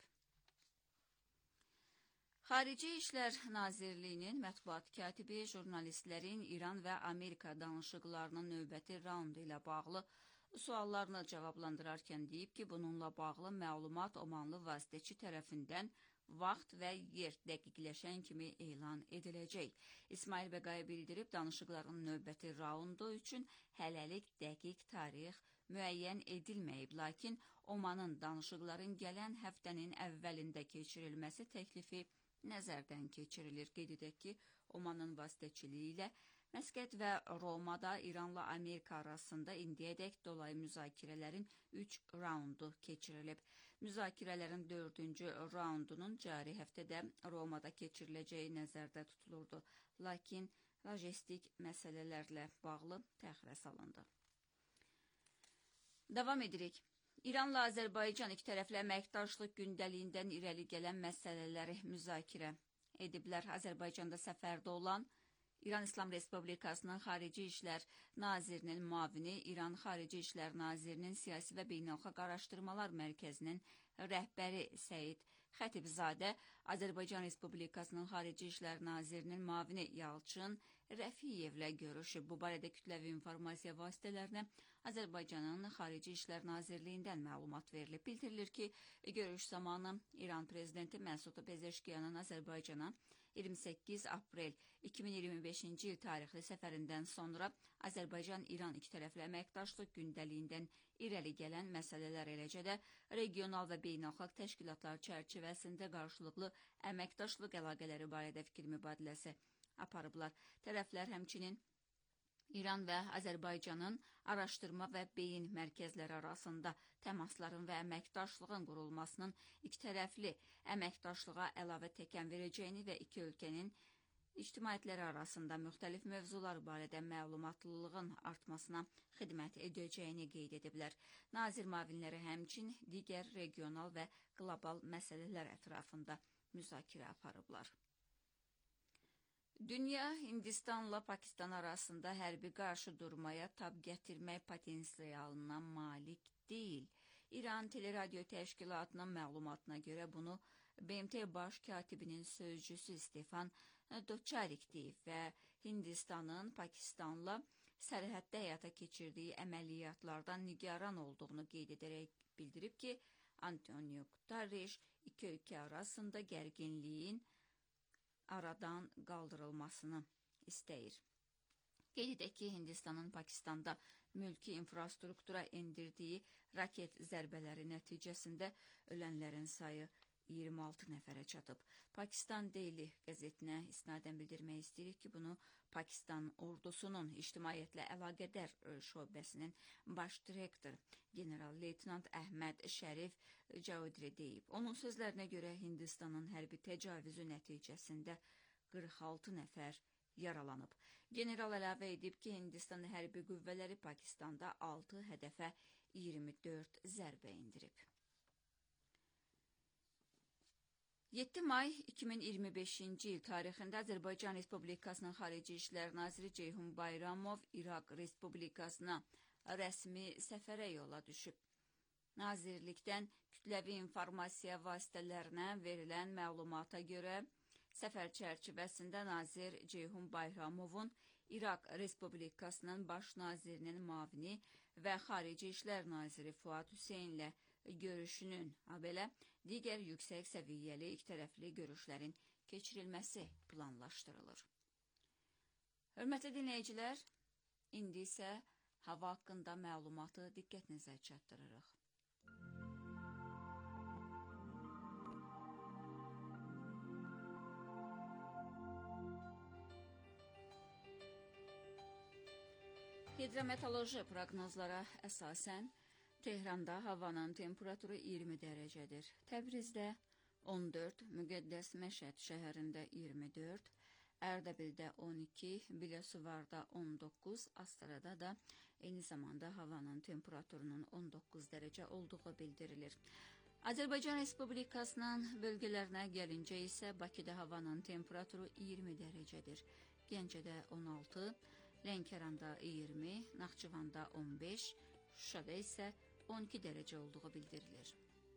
Xarici İşlər Nazirliyinin mətbuat katibi jurnalistlərin İran və Amerika danışıqlarının növbəti raundu ilə bağlı suallarını cavablandırarkən deyib ki, bununla bağlı məlumat Omanlı vasitəçi tərəfindən vaxt və yer dəqiqləşən kimi elan ediləcək. İsmail Bəqai bildirib, danışıqların növbəti raundu üçün hələlik dəqiq tarix müəyyən edilməyib, lakin Omanın danışıqların gələn həftənin əvvəlində keçirilməsi təklifi nəzərdən keçirilir. Qeyd edək ki, Omanın vasitəçiliyi ilə Məskət və Romada İranla Amerika arasında indiyədək dolayı müzakirələrin üç raundu keçirilib. Müzakirələrin dördüncü raundunun cari həftədə Romada keçiriləcəyi nəzərdə tutulurdu, lakin logistik məsələlərlə bağlı təxirə salındı. Davam edirik. İranla Azərbaycan ikitərəfli əməkdaşlıq gündəliyindən irəli gələn məsələləri müzakirə ediblər. Azərbaycanda səfərdə olan İran İslam Respublikasının Xarici İşlər Nazirinin müavini, İran Xarici İşlər Nazirinin Siyasi və Beynəlxalq Araşdırmalar Mərkəzinin rəhbəri Səid Xətibzadə, Azərbaycan Respublikasının Xarici İşlər Nazirinin müavini Yalçın Rəfiyevlə görüşüb. Bu barədə kütləvi informasiya vasitələrinə Azərbaycanın Xarici İşlər Nazirliyindən məlumat verilib. Bildirilir ki, görüş zamanı İran Prezidenti Məsud Pezeşkiyanın Azərbaycana iyirmi səkkiz aprel iki min iyirmi beşinci il tarixli səfərindən sonra Azərbaycan-İran ikitərəfli əməkdaşlıq gündəliyindən irəli gələn məsələlər, eləcə də regional və beynəlxalq təşkilatlar çərçivəsində qarşılıqlı əməkdaşlıq əlaqələri barədə fikir mübadiləsi aparıblar. Tərəflər həmçinin İran və Azərbaycanın araşdırma və beyin mərkəzləri arasında təmasların və əməkdaşlığın qurulmasının ikitərəfli əməkdaşlığa əlavə təkən verəcəyini və iki ölkənin ictimaiyyətləri arasında müxtəlif mövzular barədə məlumatlılığın artmasına xidmət edəcəyini qeyd ediblər. Nazir müavinləri həmçin digər regional və qlobal məsələlər ətrafında müzakirə aparıblar. Dünya Hindistanla Pakistan arasında hərbi qarşı durmaya tab gətirmək potensialına malik deyil. İran Teleradio Təşkilatının məlumatına görə bunu B M T baş katibinin sözcüsü Stefan Doçarik deyib və Hindistanın Pakistanla sərhəddə həyata keçirdiyi əməliyyatlardan nigaran olduğunu qeyd edərək bildirib ki, Antonio Guterres iki ölkə arasında gərginliyin aradan qaldırılmasını istəyir. Qeyd edək ki, Hindistanın Pakistanda mülki infrastruktura endirdiyi raket zərbələri nəticəsində ölənlərin sayı iyirmi altı nəfərə çatıb. Pakistan Daily qəzetinə isnadən bildirmək istəyirik ki, bunu Pakistan ordusunun ictimaiyyətlə əlaqədar şöbəsinin baş direktoru general-leytenant Əhməd Şərif Caudri deyib. Onun sözlərinə görə Hindistanın hərbi təcavüzü nəticəsində qırx altı nəfər yaralanıb. General əlavə edib ki, Hindistan hərbi qüvvələri Pakistanda altı hədəfə iyirmi dörd zərbə indirib. yeddi may iki min iyirmi beşinci il tarixində Azərbaycan Respublikasının Xarici İşlər Naziri Ceyhun Bayramov İraq Respublikasına rəsmi səfərə yola düşüb. Nazirlikdən kütləvi informasiya vasitələrinə verilən məlumata görə səfər çərçivəsində nazir Ceyhun Bayramovun İraq Respublikasının baş nazirinin müavini və Xarici İşlər Naziri Fuad Hüseynlə görüşünün, habelə digər yüksək səviyyəli ikitərəfli görüşlərin keçirilməsi planlaşdırılır. Hörmətli dinləyicilər, indi isə hava haqqında məlumatı diqqətinizə çatdırırıq. Hidrometeoroloji proqnozlara əsasən Tehranda havanın temperaturu iyirmi dərəcədir. Təbrizdə on dörd, Müqəddəs Məşəd şəhərində iyirmi dörd, Ərdəbildə on iki, Biləsuvarda on doqquz, Astarada da eyni zamanda havanın temperaturunun on doqquz dərəcə olduğu bildirilir. Azərbaycan Respublikasının bölgələrinə gəlincə isə Bakıda havanın temperaturu iyirmi dərəcədir. Gəncədə on altı, Lənkəranda iyirmi, Naxçıvanda on beş, Şuşada isə on iki dərəcə olduğu bildirilir.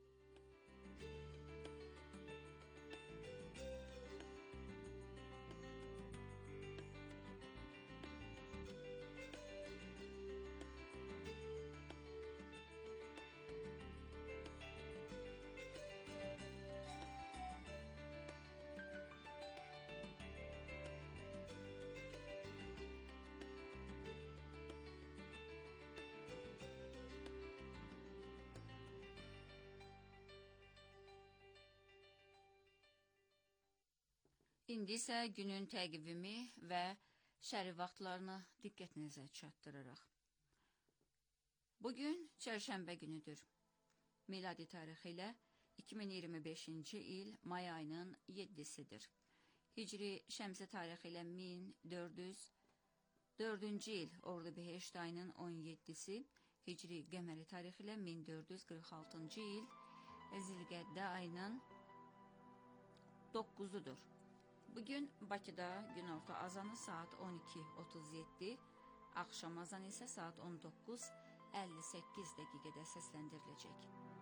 İndi isə günün təqvimi və şəri vaxtlarını diqqətinizə çatdırırıq. Bugün çərşənbə günüdür. Miladi tarixi ilə iki min iyirmi beşinci il may ayının yeddisidir. Hicri şəmsi tarixi ilə min dörd yüz dördüncü il Ordu-Behişt ayının on yeddisi, Hicri qəməri tarixi ilə min dörd yüz qırx altıncı il Zilqəddə ayının doqquzudur. Bugün Bakıda günorta azanı saat on iki otuz yeddi, axşam azanı isə saat on doqquz əlli səkkiz dəqiqədə səsləndiriləcək.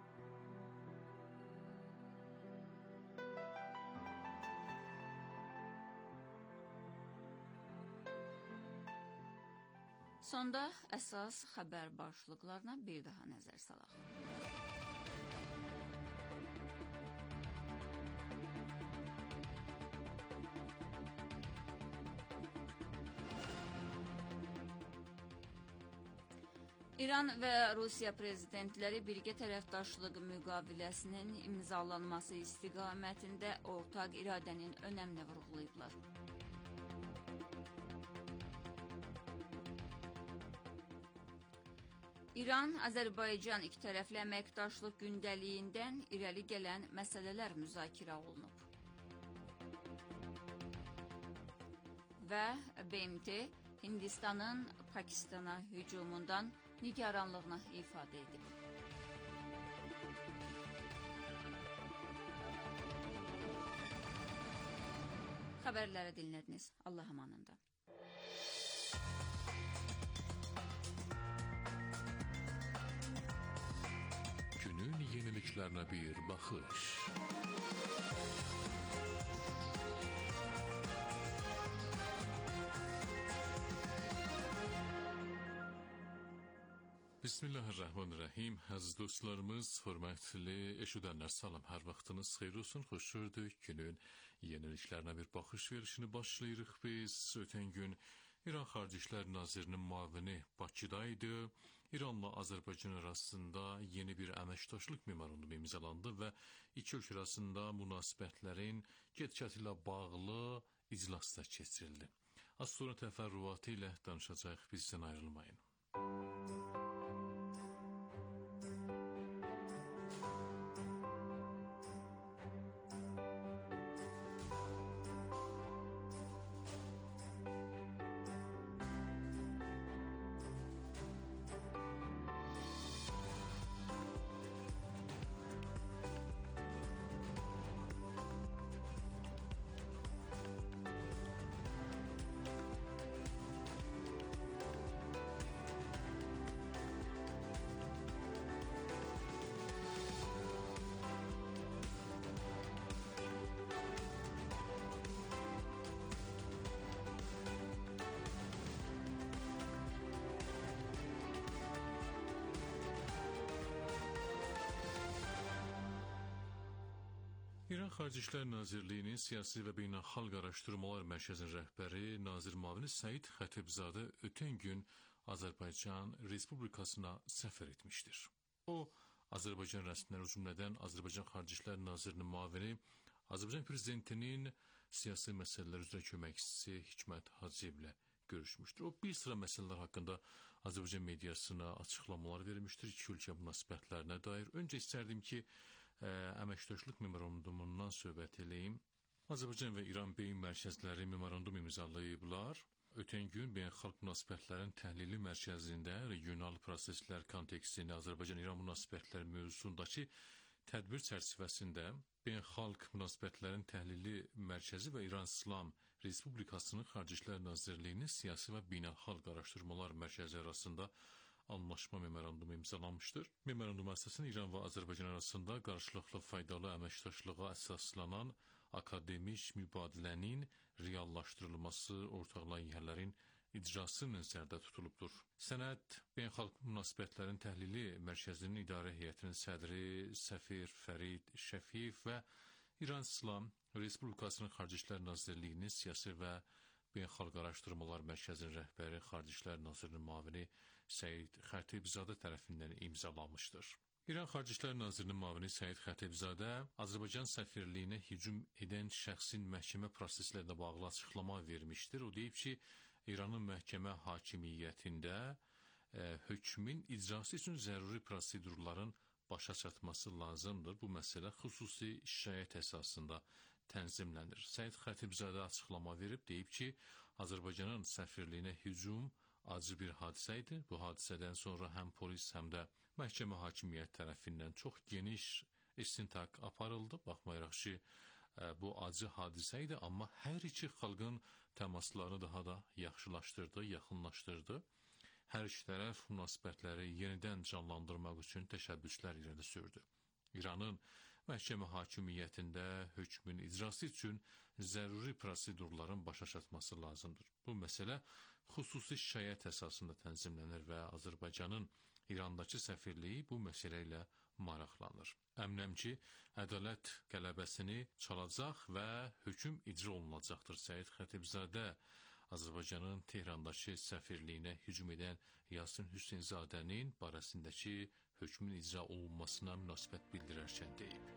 Sonda əsas xəbər başlıqlarına bir daha nəzər salaq. İran və Rusiya prezidentləri birgə tərəfdaşlıq müqaviləsinin imzalanması istiqamətində ortaq iradənin önəmini vurğulayıblar. İran-Azərbaycan ikitərəfli əməkdaşlıq gündəliyindən irəli gələn məsələlər müzakirə olunub. Və B M T Hindistanın Pakistana hücumundan nigaranlığını ifadə edib. Xəbərləri dinlədiniz. Allah amanında. Günün yeniliklerine bir bakış. Bismillahirrahmanirrahim. Əziz dostlarımız, hörmətli eşidənlər, salam. Hər vaxtınız xeyir olsun, xoş gördük. Günün yeniliklerine bir bakış verişini başlayırıq biz. Ötən gün İran Xarici İşlər Nazirinin müavini Bakıdaydı. İranla Azərbaycan arasında yeni bir əməkdaşlıq memorandumu imzalandı və iki ölkə arasında münasibətlərin get-gedə ilə bağlı iclaslar keçirildi. Az sonra təfərrüatı ilə danışacağıq, bizdən ayrılmayın. İran Xarici İşlər Nazirliyinin Siyasi və Beynəlxalq Araşdırmalar Mərkəzinin rəhbəri Nazir Müavini Səid Xətibzadə ötən gün Azərbaycan Respublikasına səfər etmişdir. O, Azərbaycan rəsmiləri cümlədən Azərbaycan Xarici İşlər Nazirinin müavini, Azərbaycan Prezidentinin siyasi məsələlər üzrə köməkçisi Hikmət Hacıyevlə görüşmüşdür. O, bir sıra məsələlər haqqında Azərbaycan mediasına açıqlamalar vermişdir, iki ölkə münasibətlərinə dair. Öncə istərdim ki, əməkdaşlıq memorandumundan söhbət eləyim. Azərbaycan və İran beyin mərkəzləri memorandum imzalayıblar. Ötən gün beynəlxalq münasibətlərin təhlili mərkəzində regional proseslər kontekstini Azərbaycan-İran münasibətləri mövzusundakı tədbir çərçivəsində beynəlxalq münasibətlərin təhlili mərkəzi və İran İslam Respublikasının Xarici İşlər Nazirliyinin siyasi və beynəlxalq araşdırmalar mərkəzi arasında anlaşma memorandumu imzalanmışdır. Memorandum əsasında İran və Azərbaycan arasında qarşılıqlı faydalı əməkdaşlığa əsaslanan akademik mübadilənin reallaşdırılması, ortaq layihələrin icrası nəzərdə tutulubdur. Sənəd Beynəlxalq Münasibətlərin Təhlili Mərkəzinin İdarə Heyətinin sədri Səfir Fərid Şəfiyev və İran İslam Respublikasının Xarici İşlər Nazirliyinin Siyasi və Beynəlxalq Araşdırmalar Mərkəzinin rəhbəri Xarici İşlər Nazirinin müavini Səid Xətibzadə tərəfindən imzalanmışdır. İran Xarici İşlər Nazirinin müavini Səid Xətibzadə Azərbaycan səfirliyinə hücum edən şəxsin məhkəmə proseslə də bağlı açıqlama vermişdir. O deyib ki, İranın məhkəmə hakimiyyətində e, hökmün icrası üçün zəruri prosedurların başa çatması lazımdır. Bu məsələ xüsusi şikayət əsasında tənzimlənir. Səid Xətibzadə açıqlama verib, deyib ki, Azərbaycanın səfirliyinə hücum acı bir hadisə idi. Bu hadisədən sonra həm polis, həm də məhkəmə hakimiyyət tərəfindən çox geniş istintaq aparıldı. Baxmayaraq ki, bu acı hadisə idi, amma hər iki xalqın təmaslarını daha da yaxşılaşdırdı, yaxınlaşdırdı. Hər iki tərəf münasibətləri yenidən canlandırmaq üçün təşəbbüslər irəli sürdü. İranın məhkəmə hakimiyyətində hökmün icrası üçün zəruri prosedurların başa çatması lazımdır. Bu məsələ xüsusi şikayət əsasında tənzimlənir və Azərbaycanın İrandakı səfirliyi bu məsələ ilə maraqlanır. Əminəm ki, ədalət qələbəsini çalacaq və hökm icra olunacaqdır. Səid Xətibzadə Azərbaycanın Tehrandakı səfirliyinə hücum edən Yasin Hüseynzadənin barəsindəki hökmün icra olunmasına münasibət bildirərkən deyib.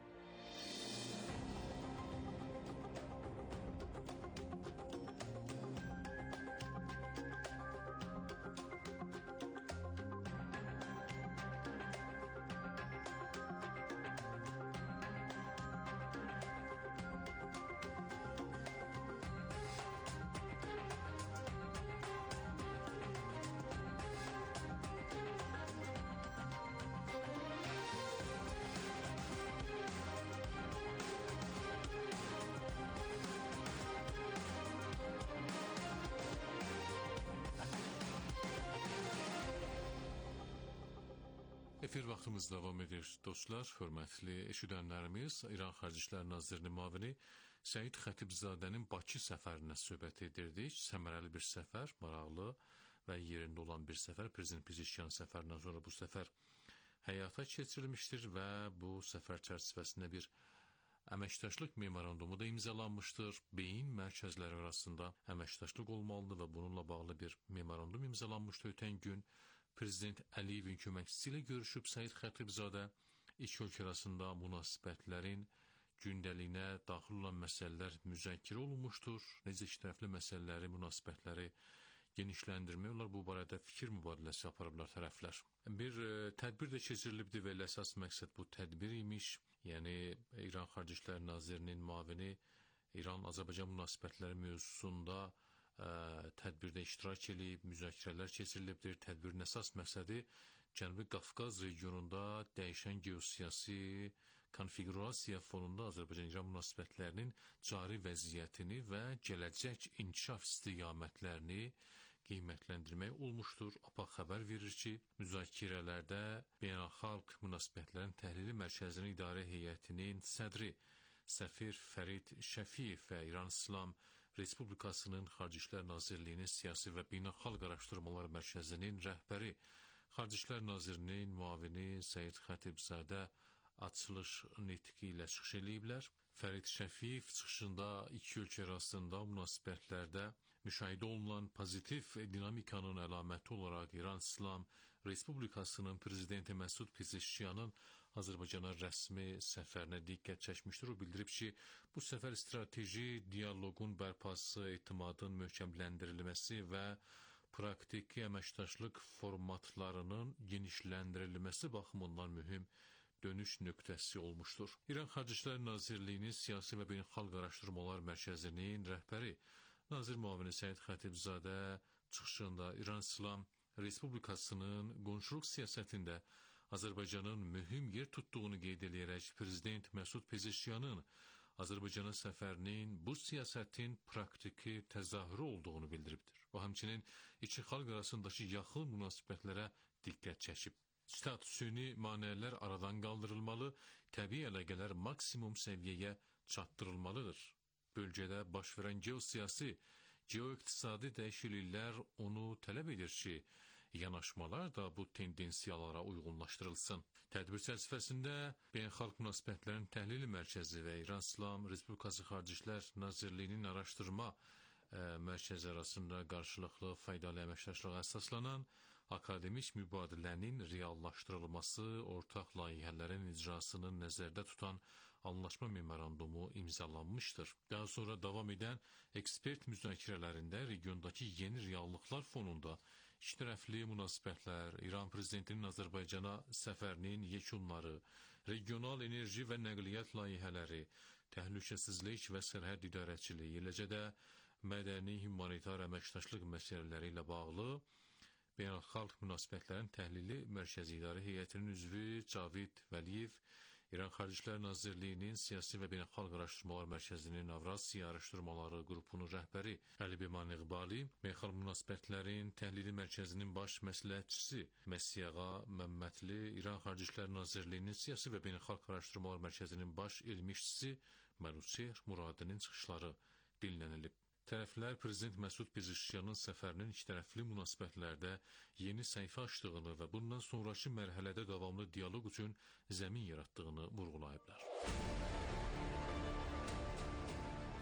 Efir vaxtımız davam edir. Dostlar, hörmətli eşidənlərimiz, İran Xarici İşlər Nazirinin müavini Səid Xətibzadənin Bakı səfərinə söhbət edirdik. Səmərəli bir səfər, maraqlı və yerində olan bir səfər. Prezident Pezeshkiyan səfərindən sonra bu səfər həyata keçirilmişdir və bu səfər çərçivəsində bir əməkdaşlıq memorandumu da imzalanmışdır. Beyin mərkəzləri arasında əməkdaşlıq olmalıdır və bununla bağlı bir memorandum imzalanmışdı ötən gün. Prezident Əliyevin köməkçisi ilə görüşüb Səid Xətibzadə iki ölkə arasında münasibətlərin gündəliyinə daxil olan məsələlər müzakirə olunmuşdur. Necə iki tərəfli məsələləri, münasibətləri genişləndirmək olar, bu barədə fikir mübadiləsi aparıblar tərəflər. Bir e, tədbir də keçirilibdir və əsas məqsəd bu tədbir imiş. Yəni İran Xarici İşlər Nazirinin müavini İran-Azərbaycan münasibətləri mövzusunda ə, tədbirdə iştirak edib, müzakirələr keçirilibdir. Tədbirin əsas məqsədi Cənubi Qafqaz regionunda dəyişən geosiyasi konfigurasiya fonunda Azərbaycan-İran münasibətlərinin cari vəziyyətini və gələcək inkişaf istiqamətlərini qiymətləndirmək olmuşdur. A P A xəbər verir ki, müzakirələrdə Beynəlxalq Münasibətlərin Təhlili Mərkəzinin İdarə Heyətinin sədri Səfir Fərid Şəfiyev və İran İslam Respublikasının Xarici İşlər Nazirliyinin Siyasi və Beynəlxalq Araşdırmalar Mərkəzinin rəhbəri, Xarici İşlər Nazirinin müavini Səid Xətibzadə açılış nitqi ilə çıxış eləyiblər. Fərid Şəfiyev çıxışında iki ölkə arasında münasibətlərdə müşahidə olunan pozitiv dinamikanın əlaməti olaraq İran İslam Respublikasının Prezidenti Məsud Pezeşkiyanın Azərbaycana rəsmi səfərinə diqqət çəkmişdir. O bildirib ki, bu səfər strateji dialoqun bərpası, etimadın möhkəmləndirilməsi və praktiki əməkdaşlıq formatlarının genişləndirilməsi baxımından mühüm dönüş nöqtəsi olmuşdur. İran Xarici İşlər Nazirliyinin Siyasi və Beynəlxalq Araşdırmalar Mərkəzinin rəhbəri Nazir müavini Səid Xətibzadə çıxışında İran İslam Respublikasının qonşuluq siyasətində Azərbaycanın mühüm yer tutduğunu qeyd edərək Prezident Məsud Pezeşkiyanın Azərbaycana səfərinin bu siyasətin praktiki təzahürü olduğunu bildiribdir. O həmçinin iki xalq arasındakı yaxın münasibətlərə diqqət çəkib. Stat süni maneələr aradan qaldırılmalı, təbii əlaqələr maksimum səviyyəyə çatdırılmalıdır. Bölgədə baş verən geosiyasi, geoiqtisadi dəyişikliklər onu tələb edir ki, yanaşmalar da bu tendensiyalara uyğunlaşdırılsın. Tədbir çərçivəsində Beynəlxalq Münasibətlərin Təhlili Mərkəzi və İran İslam Respublikası Xarici İşlər Nazirliyinin araşdırma ə, mərkəzi arasında qarşılıqlı faydalı əməkdaşlığa əsaslanan akademik mübadilənin reallaşdırılması, ortaq layihələrin icrasının nəzərdə tutan anlaşma memorandumu imzalanmışdır. Daha sonra davam edən ekspert müzakirələrində regiondakı yeni reallıqlar fonunda İkitərəfli münasibətlər, İran Prezidentinin Azərbaycana səfərinin yekunları, regional enerji və nəqliyyat layihələri, təhlükəsizlik və sərhəd idarəçiliyi, eləcə də mədəni humanitar əməkdaşlıq məsələləri ilə bağlı Beynəlxalq Münasibətlərin Təhlili Mərkəzi İdarə Heyətinin üzvü Cavid Vəliyev, İran Xarici İşlər Nazirliyinin Siyasi və Beynəlxalq Araşdırmalar Mərkəzinin Avrasiya Araşdırmaları qrupunun rəhbəri Əli Beman İqbali, Beynəlxalq Münasibətlərin Təhlili Mərkəzinin baş məsləhətçisi Məsiyağa Məmmədli, İran Xarici İşlər Nazirliyinin Siyasi və Beynəlxalq Araşdırmalar Mərkəzinin baş elmi işçisi Məluçer Muradinin çıxışları dinlənilib. Tərəflər Prezident Məsud Pezeşkiyanın səfərinin ikitərəfli münasibətlərdə yeni səhifə açdığını və bundan sonraki mərhələdə davamlı dialoq üçün zəmin yaratdığını vurğulayıblar.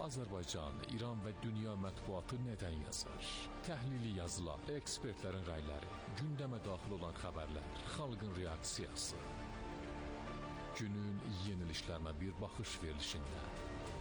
Azərbaycan, İran və dünya mətbuatı nədən yazır? Təhlili yazılar, ekspertlərin rəyləri, gündəmə daxil olan xəbərlər, xalqın reaksiyası. Günün yenilişlərinə bir baxış verilişində